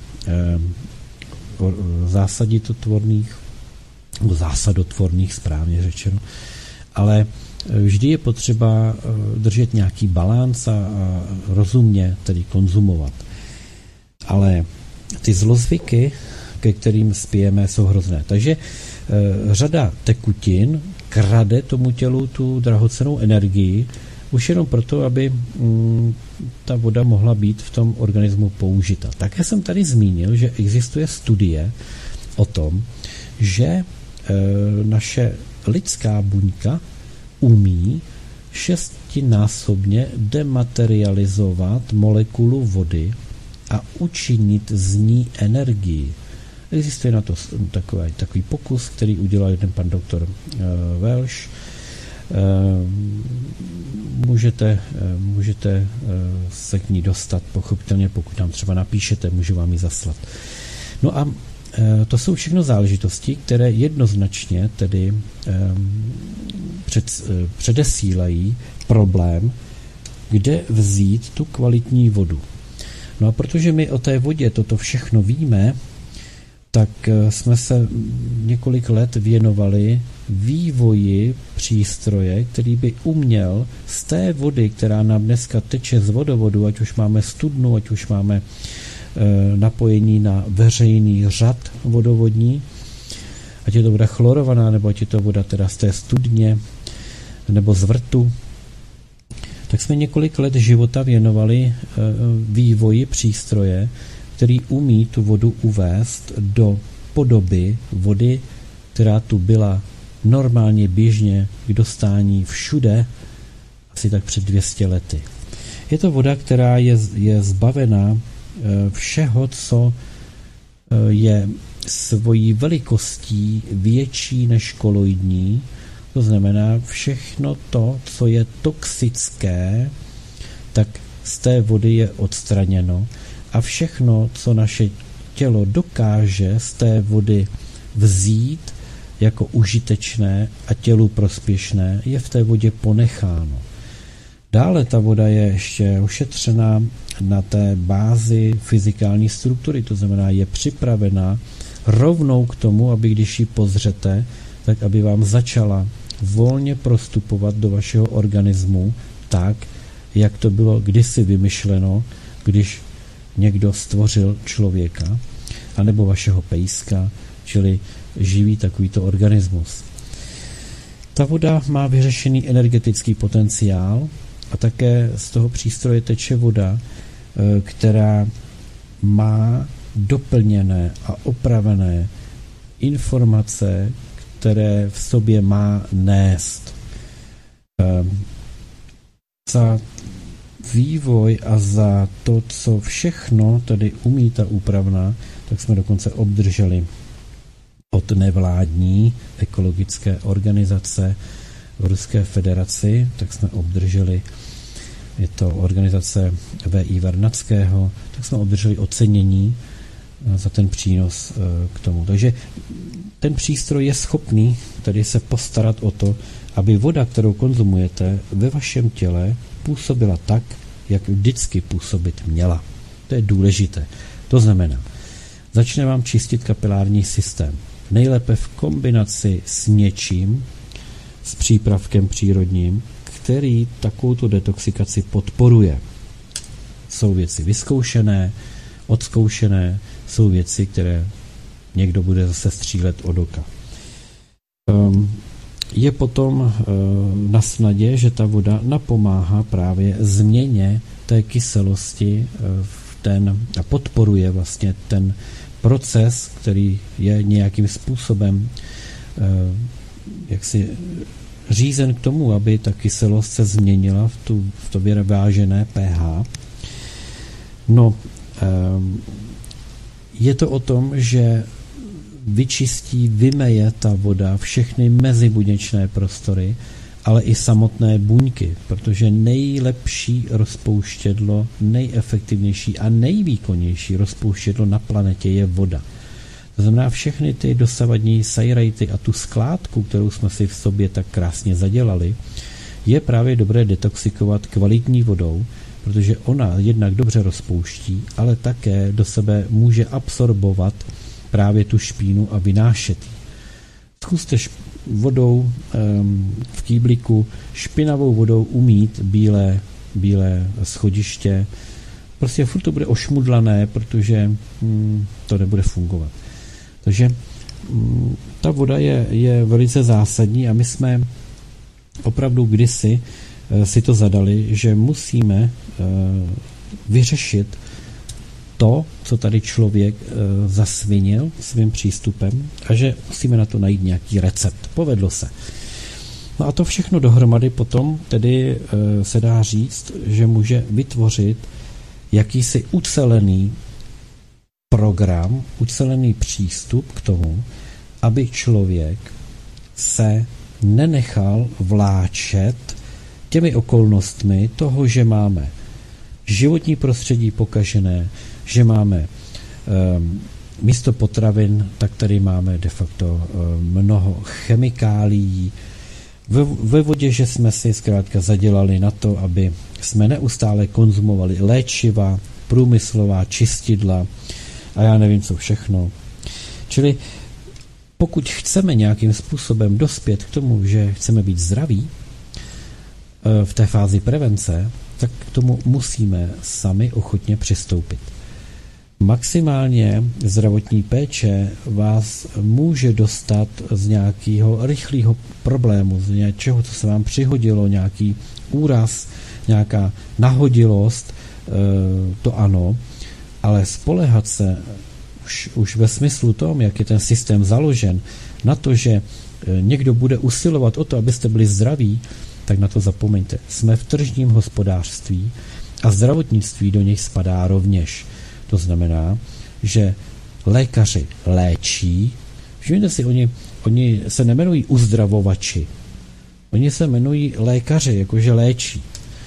zásaditotvorných, nebo zásadotvorných, správně řečeno. Ale vždy je potřeba držet nějaký balanc a rozumně tedy konzumovat. Ale ty zlozvyky, ke kterým spějeme, jsou hrozné. Takže řada tekutin krade tomu tělu tu drahocennou energii, už jenom proto, aby ta voda mohla být v tom organismu použita. Také jsem tady zmínil, že existuje studie o tom, že naše lidská buňka umí 6násobně dematerializovat molekulu vody a učinit z ní energii. Existuje na to takový pokus, který udělal jeden pan doktor Welsh. Můžete se k ní dostat, pochopitelně, pokud nám třeba napíšete, můžu vám ji zaslat. No a to jsou všechno záležitosti, které jednoznačně tedy předesílají problém, kde vzít tu kvalitní vodu. No a protože my o té vodě toto všechno víme, tak jsme se několik let věnovali vývoji přístroje, který by uměl z té vody, která nám dneska teče z vodovodu, ať už máme studnu, ať už máme napojení na veřejný řad vodovodní, ať je to voda chlorovaná, nebo ať je to voda teda z té studně, nebo z vrtu, tak jsme několik let života věnovali vývoji přístroje, který umí tu vodu uvést do podoby vody, která tu byla normálně běžně k dostání všude, asi tak před 200 lety. Je to voda, která je zbavena všeho, co je svojí velikostí větší než koloidní. To znamená, všechno to, co je toxické, tak z té vody je odstraněno a všechno, co naše tělo dokáže z té vody vzít jako užitečné a tělu prospěšné, je v té vodě ponecháno. Dále ta voda je ještě ošetřená na té bázi fyzikální struktury, to znamená, je připravená rovnou k tomu, aby když ji pozřete, tak aby vám začala volně prostupovat do vašeho organismu tak, jak to bylo kdysi vymyšleno, když někdo stvořil člověka, anebo vašeho pejska, čili živý takovýto organismus. Ta voda má vyřešený energetický potenciál a také z toho přístroje teče voda, která má doplněné a opravené informace, které v sobě má nést. Za vývoj a za to, co všechno tady umí ta úpravna, tak jsme dokonce obdrželi od nevládní ekologické organizace v Ruské federaci, tak jsme obdrželi, je to organizace V.I. Vernackého, tak jsme obdrželi ocenění za ten přínos k tomu. Takže ten přístroj je schopný tady se postarat o to, aby voda, kterou konzumujete, ve vašem těle působila tak, jak vždycky působit měla. To je důležité. To znamená, začne vám čistit kapilární systém. Nejlépe v kombinaci s něčím, s přípravkem přírodním, který takovouto detoxikaci podporuje. Jsou věci vyzkoušené, odzkoušené, jsou věci, které někdo bude zase střílet od oka. Je potom na snadě, že ta voda napomáhá právě změně té kyselosti a podporuje vlastně ten proces, který je nějakým způsobem jaksi řízen k tomu, aby ta kyselost se změnila v to vyvážené pH. No, je to o tom, že vyčistí, vymeje ta voda všechny mezibuněčné prostory, ale i samotné buňky, protože nejlepší rozpouštědlo, nejefektivnější a nejvýkonnější rozpouštědlo na planetě je voda. To znamená, všechny ty dosavadní sajrajty a tu skládku, kterou jsme si v sobě tak krásně zadělali, je právě dobré detoxikovat kvalitní vodou, protože ona jednak dobře rozpouští, ale také do sebe může absorbovat právě tu špínu a vynášet ji. Zkuste vodou v kýbliku, špinavou vodou umýt bílé schodiště. Prostě furt to bude ošmudlané, protože to nebude fungovat. Takže ta voda je velice zásadní a my jsme opravdu kdysi si to zadali, že musíme vyřešit to, co tady člověk zasvinil svým přístupem a že musíme na to najít nějaký recept. Povedlo se. No a to všechno dohromady potom tedy se dá říct, že může vytvořit jakýsi ucelený program, ucelený přístup k tomu, aby člověk se nenechal vláčet těmi okolnostmi toho, že máme životní prostředí pokažené, že máme místo potravin, tak tady máme de facto mnoho chemikálií. Ve vodě, že jsme si zkrátka zadělali na to, aby jsme neustále konzumovali léčiva, průmyslová čistidla a já nevím co všechno. Čili pokud chceme nějakým způsobem dospět k tomu, že chceme být zdraví v té fázi prevence, tak k tomu musíme sami ochotně přistoupit. Maximálně zdravotní péče vás může dostat z nějakého rychlého problému, z něčeho, co se vám přihodilo, nějaký úraz, nějaká nahodilost, to ano, Ale spoléhat se už ve smyslu tom, jak je ten systém založen, na to, že někdo bude usilovat o to, abyste byli zdraví, tak na to zapomeňte. Jsme v tržním hospodářství a zdravotnictví do něj spadá rovněž. To znamená, že lékaři léčí, všimněte si, oni se nemenují uzdravovači, oni se jmenují lékaři, jakože léčí.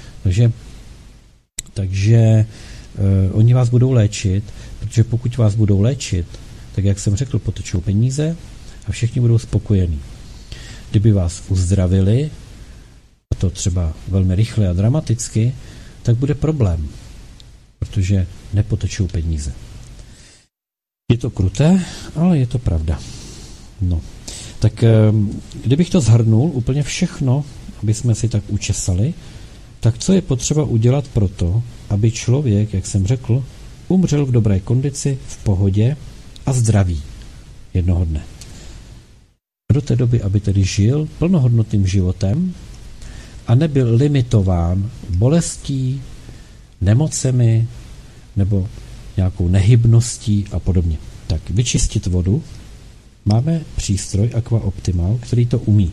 Takže oni vás budou léčit, protože pokud vás budou léčit, tak jak jsem řekl, potečou peníze a všichni budou spokojení. Kdyby vás uzdravili, a to třeba velmi rychle a dramaticky, tak bude problém, protože nepotečou peníze. Je to kruté, ale je to pravda. No, tak kdybych to shrnul úplně všechno, aby jsme si tak učesali, tak co je potřeba udělat proto, aby člověk, jak jsem řekl, umřel v dobré kondici, v pohodě a zdraví jednoho dne. Do té doby, aby tedy žil plnohodnotným životem a nebyl limitován bolestí, nemocemi nebo nějakou nehybností a podobně. Tak vyčistit vodu. Máme přístroj Aqua Optimal, který to umí.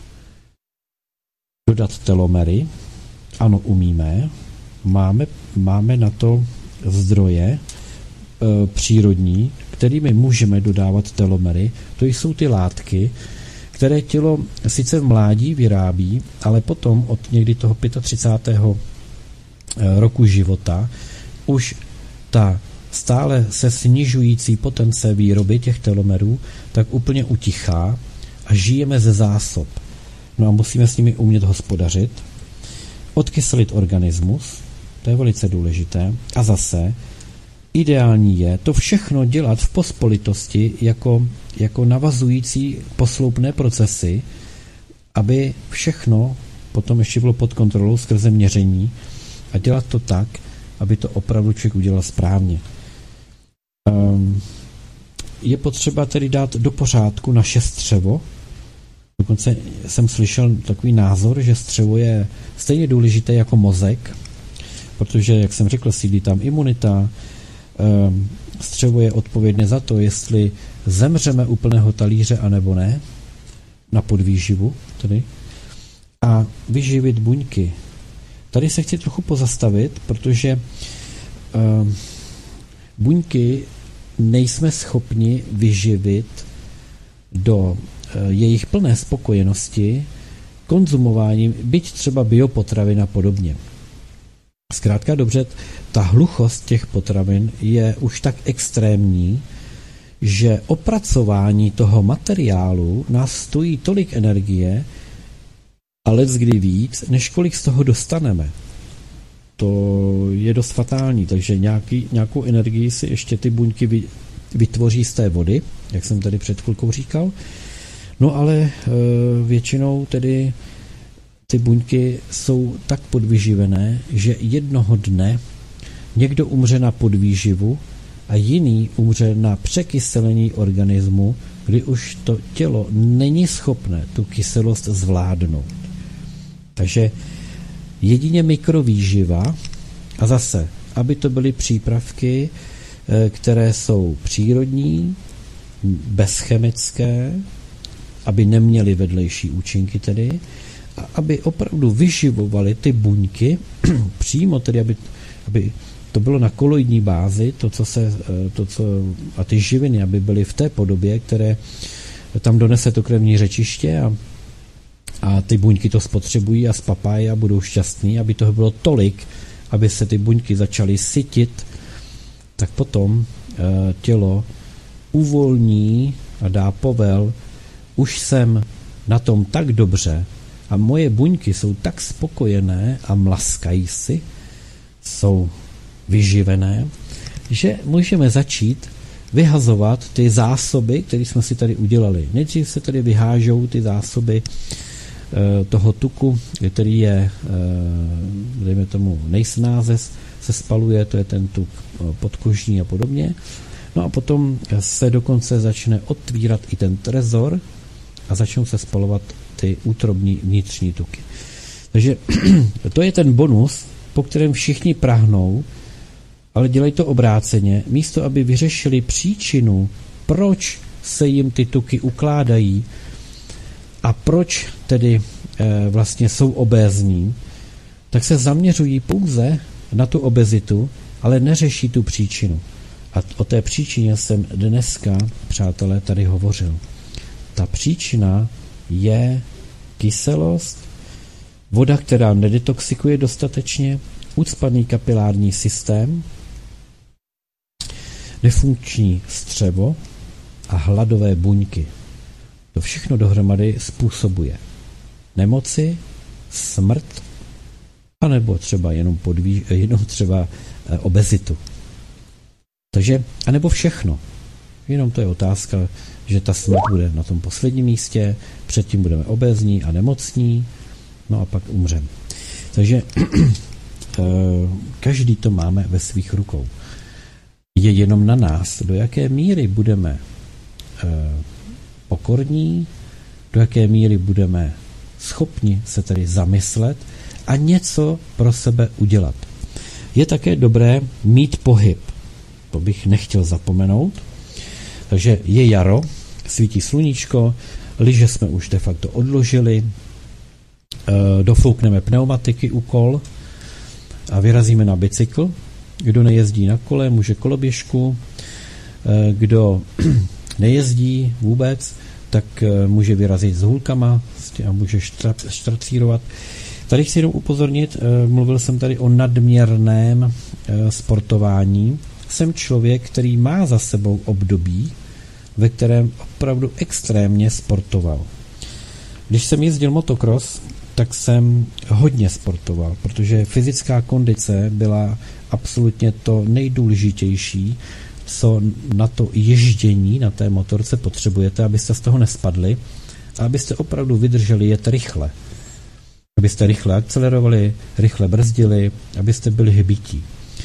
Dodat telomery. Ano, umíme. Máme na to zdroje přírodní, kterými můžeme dodávat telomery. To jsou ty látky, které tělo sice v mládí vyrábí, ale potom od někdy toho 35. roku života už ta stále se snižující potence výroby těch telomerů tak úplně utichá a žijeme ze zásob. No a musíme s nimi umět hospodařit, odkyselit organismus, to je velice důležité, a zase ideální je to všechno dělat v pospolitosti jako navazující posloupné procesy, aby všechno potom ještě bylo pod kontrolou skrze měření a dělat to tak, aby to opravdu člověk udělal správně. Je potřeba tedy dát do pořádku naše střevo. Dokonce jsem slyšel takový názor, že střevo je stejně důležité jako mozek, protože, jak jsem řekl, sídlí tam imunita. Střevo je odpovědné za to, jestli zemřeme u plného talíře, anebo ne, na podvýživu tedy. A vyživit buňky. Tady se chci trochu pozastavit, protože buňky nejsme schopni vyživit do jejich plné spokojenosti konzumováním, byť třeba biopotravin a podobně. Zkrátka dobře, ta hluchost těch potravin je už tak extrémní, že opracování toho materiálu nás stojí tolik energie a leckdy víc, než kolik z toho dostaneme. To je dost fatální, takže nějakou energii si ještě ty buňky vytvoří z té vody, jak jsem tady před chvilkou říkal. No ale většinou tedy ty buňky jsou tak podvyživené, že jednoho dne někdo umře na podvýživu a jiný umře na překyselení organismu, kdy už to tělo není schopné tu kyselost zvládnout. Takže jedině mikrovýživa a zase, aby to byly přípravky, které jsou přírodní, bezchemické, aby neměly vedlejší účinky tedy, a aby opravdu vyživovaly ty buňky přímo tedy, aby to bylo na koloidní bázi, a ty živiny, aby byly v té podobě, které tam donese to krevní řečiště a ty buňky to spotřebují a spapají a budou šťastní, aby toho bylo tolik, aby se ty buňky začaly sytit, tak potom tělo uvolní a dá povel, už jsem na tom tak dobře a moje buňky jsou tak spokojené a mlaskají si, jsou vyživené, že můžeme začít vyhazovat ty zásoby, které jsme si tady udělali. Nejdřív se tady vyhážou ty zásoby toho tuku, který je, dejme tomu, nejsnáze se spaluje, to je ten tuk podkožní a podobně. No a potom se dokonce začne otvírat i ten trezor a začnou se spalovat ty útrobní vnitřní tuky. Takže to je ten bonus, po kterém všichni prahnou, ale dělají to obráceně. Místo, aby vyřešili příčinu, proč se jim ty tuky ukládají a proč tedy vlastně jsou obézní, tak se zaměřují pouze na tu obezitu, ale neřeší tu příčinu. A o té příčině jsem dneska, přátelé, tady hovořil. Ta příčina je kyselost, voda, která nedetoxikuje dostatečně, ucpaný kapilární systém, nefunkční střevo a hladové buňky. To všechno dohromady způsobuje nemoci, smrt, anebo třeba jenom třeba obezitu. Takže, anebo všechno. Jenom to je otázka, že ta smrt bude na tom posledním místě, předtím budeme obézní a nemocní, no a pak umřeme. Takže každý to máme ve svých rukou. Je jenom na nás, do jaké míry budeme pokorní, do jaké míry budeme schopni se tedy zamyslet a něco pro sebe udělat. Je také dobré mít pohyb. To bych nechtěl zapomenout. Takže je jaro, svítí sluníčko, lyže jsme už de facto odložili, dofoukneme pneumatiky u kol a vyrazíme na bicykl. Kdo nejezdí na kole, může koloběžku. Kdo nejezdí vůbec, tak může vyrazit s hůlkama a může štracírovat. Tady chci jenom upozornit, mluvil jsem tady o nadměrném sportování. Jsem člověk, který má za sebou období, ve kterém opravdu extrémně sportoval. Když jsem jezdil motocross, tak jsem hodně sportoval, protože fyzická kondice byla absolutně to nejdůležitější, co na to ježdění na té motorce potřebujete, abyste z toho nespadli a abyste opravdu vydrželi jet rychle. Abyste rychle akcelerovali, rychle brzdili, abyste byli hybití.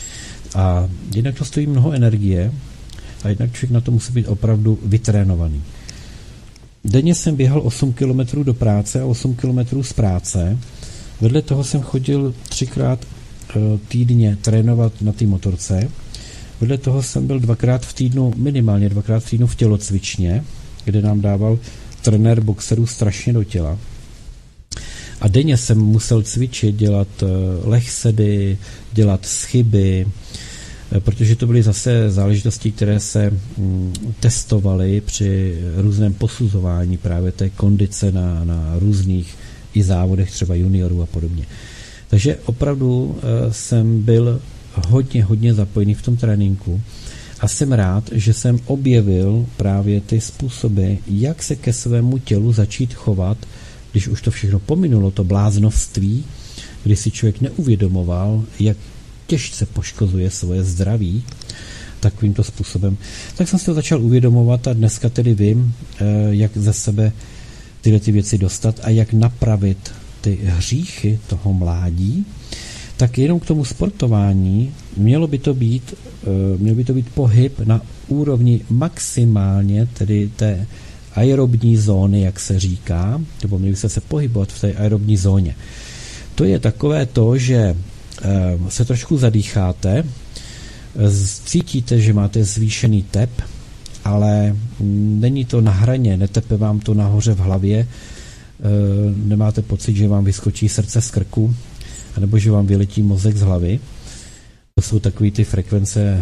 A jednak to stojí mnoho energie a jednak člověk na to musí být opravdu vytrénovaný. Denně jsem běhal 8 km do práce a 8 km z práce. Vedle toho jsem chodil 3krát týdně trénovat na té motorce. Vedle toho jsem byl minimálně dvakrát v týdnu v tělocvičně, kde nám dával trenér boxerů strašně do těla. A denně jsem musel cvičit, dělat lehsedy, dělat schyby, protože to byly zase záležitosti, které se testovaly při různém posuzování právě té kondice na různých i závodech, třeba juniorů a podobně. Takže opravdu jsem byl hodně zapojený v tom tréninku a jsem rád, že jsem objevil právě ty způsoby, jak se ke svému tělu začít chovat, když už to všechno pominulo, to bláznovství, kdy si člověk neuvědomoval, jak těžce poškozuje svoje zdraví takovýmto způsobem, tak jsem si to začal uvědomovat a dneska tedy vím, jak ze sebe tyhle ty věci dostat a jak napravit ty hříchy toho mládí. Tak jenom k tomu sportování měl by to být pohyb na úrovni maximálně tedy té aerobní zóny, jak se říká, nebo měli byste se pohybovat v té aerobní zóně. To je takové to, že se trošku zadýcháte, cítíte, že máte zvýšený tep, ale není to na hraně, netepe vám to nahoře v hlavě, nemáte pocit, že vám vyskočí srdce z krku, nebo že vám vyletí mozek z hlavy. To jsou takové ty frekvence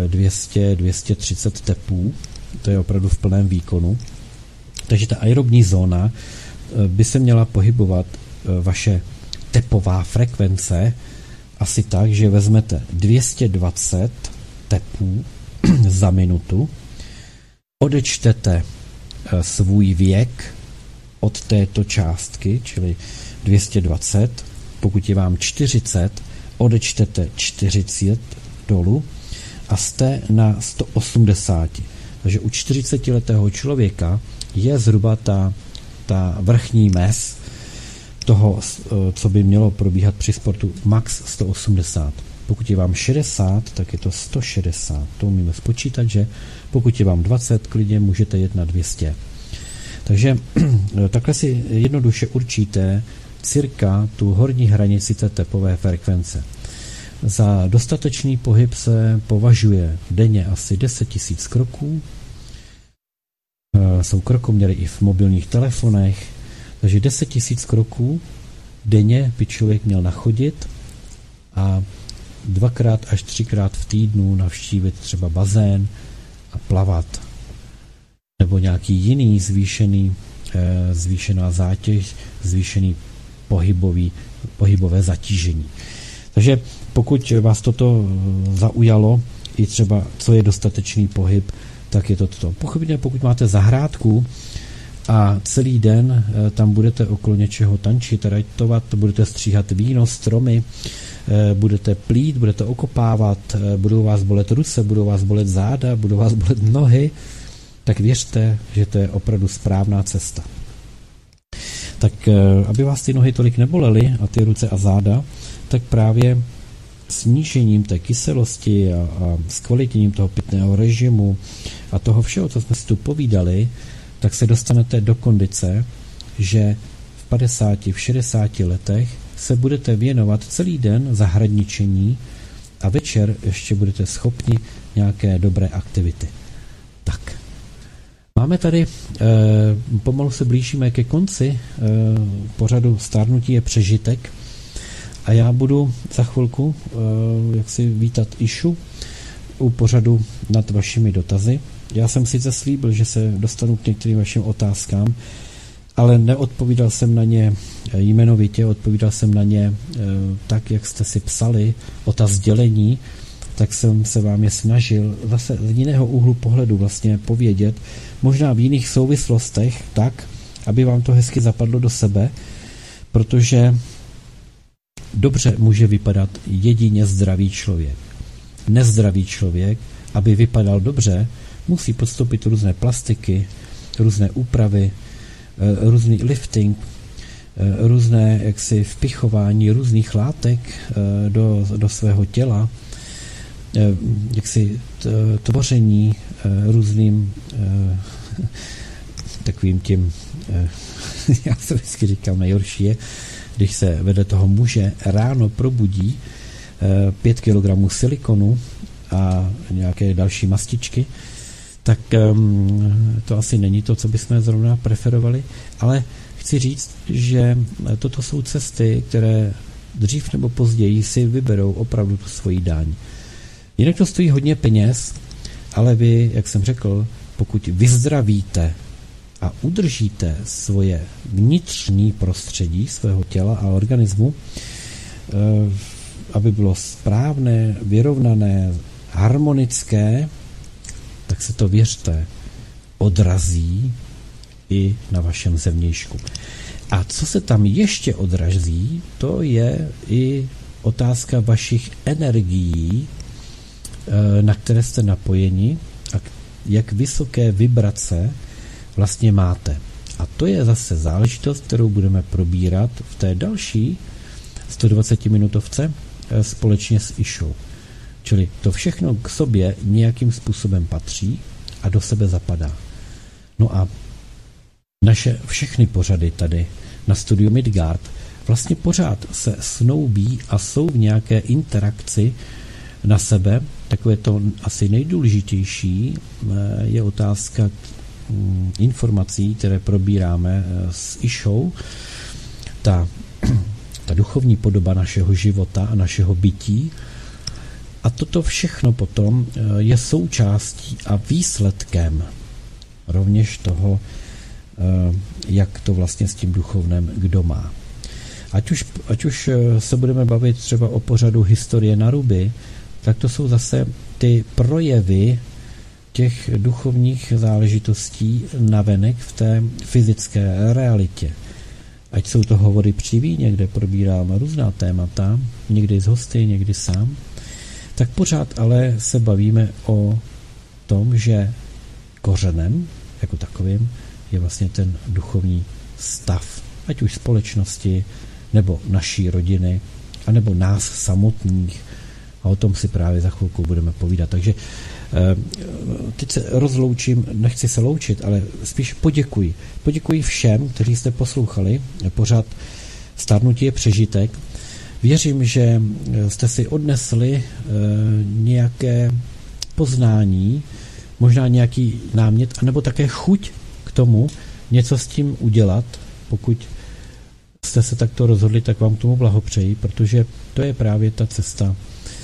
200-230 tepů, to je opravdu v plném výkonu. Takže ta aerobní zóna by se měla pohybovat vaše tepová frekvence asi tak, že vezmete 220 tepů za minutu, odečtete svůj věk od této částky, čili 220, pokud je vám 40, odečtete 40 dolů a jste na 180. Takže u 40letého člověka je zhruba ta vrchní mez toho, co by mělo probíhat při sportu, max 180. Pokud je vám 60, tak je to 160. To umíme spočítat, že pokud je vám 20, klidně můžete jet na 200. Takže takhle si jednoduše určíte cirka tu horní hranici té tepové frekvence. Za dostatečný pohyb se považuje denně asi 10 000 kroků. Jsou krokoměry i v mobilních telefonech, takže 10 000 kroků denně by člověk měl nachodit a 2x až 3x v týdnu navštívit třeba bazén a plavat. Nebo nějaký jiný zvýšená zátěž, zvýšený pohybové zatížení. Takže pokud vás toto zaujalo, i třeba co je dostatečný pohyb, tak je to toto. Pochopitelně, pokud máte zahrádku a celý den tam budete okolo něčeho tančit, rajtovat, budete stříhat víno, stromy, budete plít, budete okopávat, budou vás bolet ruce, budou vás bolet záda, budou vás bolet nohy, tak věřte, že to je opravdu správná cesta. Tak aby vás ty nohy tolik nebolely a ty ruce a záda, tak právě snížením té kyselosti a zkvalitněním toho pitného režimu a toho všeho, co jsme si tu povídali, tak se dostanete do kondice, že v 50, v 60 letech se budete věnovat celý den zahradničení a večer ještě budete schopni nějaké dobré aktivity. Tak. Máme tady, pomalu se blížíme ke konci pořadu Stárnutí je přežitek a já budu za chvilku jaksi vítat Išu u pořadu nad vašimi dotazy. Já jsem sice slíbil, že se dostanu k některým vašim otázkám, ale neodpovídal jsem na ně jmenovitě, odpovídal jsem na ně tak, jak jste si psali o ta sdělení, tak jsem se vám je snažil zase z jiného úhlu pohledu vlastně povědět, možná v jiných souvislostech, tak, aby vám to hezky zapadlo do sebe, protože dobře může vypadat jedině zdravý člověk. Nezdravý člověk, aby vypadal dobře, musí podstoupit různé plastiky, různé úpravy, různý lifting, různé jaksi vpichování různých látek do svého těla, jaksi tvoření různým takovým tím, já se vždycky říkám, nejhorší je, když se vedle toho muže ráno probudí 5 kg silikonu a nějaké další mastičky, tak to asi není to, co bychom zrovna preferovali, ale chci říct, že toto jsou cesty, které dřív nebo později si vyberou opravdu tu svoji daň. Jinak to stojí hodně peněz, ale vy, jak jsem řekl, pokud vyzdravíte a udržíte svoje vnitřní prostředí svého těla a organismu, aby bylo správné, vyrovnané, harmonické, tak se to, věřte, odrazí i na vašem zevnějšku. A co se tam ještě odrazí, to je i otázka vašich energií, na které jste napojeni a jak vysoké vibrace vlastně máte. A to je zase záležitost, kterou budeme probírat v té další 120-minutovce společně s Išou. Čili to všechno k sobě nějakým způsobem patří a do sebe zapadá. No a naše všechny pořady tady na studiu Midgard vlastně pořád se snoubí a jsou v nějaké interakci na sebe. Takové to asi nejdůležitější je otázka informací, které probíráme s Išou. Ta duchovní podoba našeho života a našeho bytí. A toto všechno potom je součástí a výsledkem rovněž toho, jak to vlastně s tím duchovnem kdo má. Ať už se budeme bavit třeba o pořadu Historie na ruby, tak to jsou zase ty projevy těch duchovních záležitostí navenek v té fyzické realitě. Ať jsou to hovory při víně, kde probíráme různá témata, někdy s hosty, někdy sám, tak pořád ale se bavíme o tom, že kořenem jako takovým je vlastně ten duchovní stav, ať už společnosti, nebo naší rodiny, anebo nás samotných. A o tom si právě za chvilku budeme povídat. Takže teď se rozloučím, nechci se loučit, ale spíš poděkuji. Poděkuji všem, kteří jste poslouchali pořád Stárnutí je přežitek. Věřím, že jste si odnesli nějaké poznání, možná nějaký námět, anebo také chuť k tomu něco s tím udělat. Pokud jste se takto rozhodli, tak vám k tomu blahopřeji, protože to je právě ta cesta,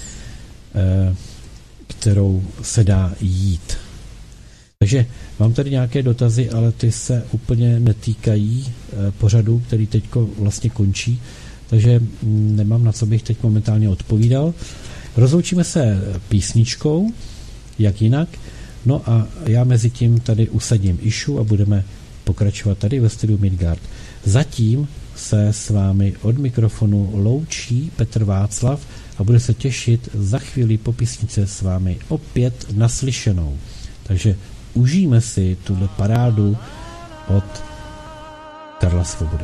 kterou se dá jít. Takže mám tady nějaké dotazy, ale ty se úplně netýkají pořadu, který teďko vlastně končí, takže nemám na co bych teď momentálně odpovídal. Rozloučíme se písničkou, jak jinak, no a já mezi tím tady usadím Išu a budeme pokračovat tady ve studiu Midgard. Zatím se s vámi od mikrofonu loučí Petr Václav a bude se těšit za chvíli po písničce s vámi opět naslyšenou. Takže užijme si tuhle parádu od Karla Svobody.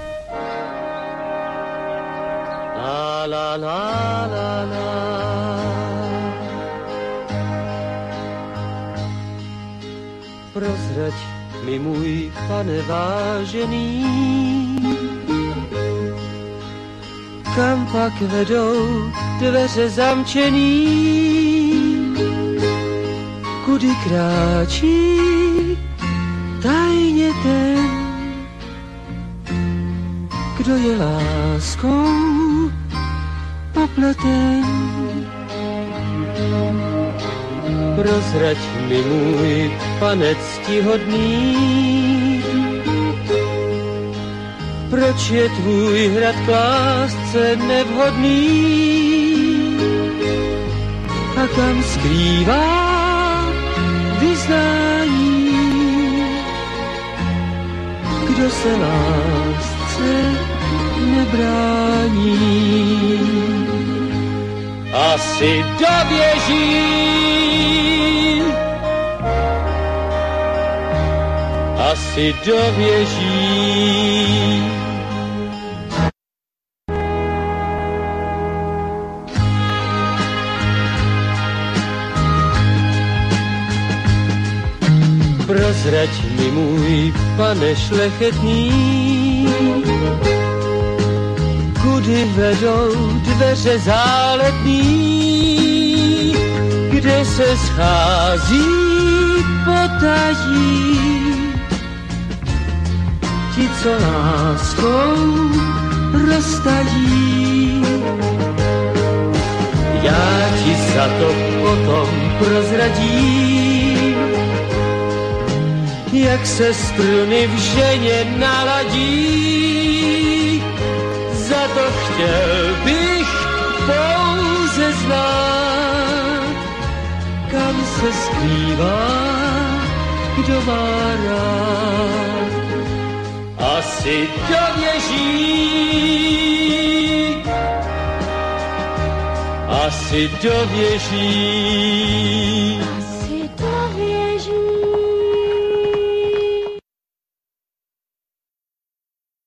La la la la la. Prozrať mi, můj pane vážený, kam pak vedou dveře zamčený, kudy kráčí tajně ten, kdo je láskou popleten. Prozrať mi, můj pane ctihodný, proč je tvůj hrad k lásce nevhodný a kam skrývá vyznání, kdo se lásce nebrání. Asi doběží, asi doběží. Prozrať mi, můj pane šlechetný, kudy vedou dveře záletný, kde se schází potají ti, co láskou roztají. Já ti za to potom prozradím, jak se struny v ženě naladí. Za to chtěl bych pouze znát, kam se skrývá, kdo má rád. Asi dověří, asi dověří, asi dověří.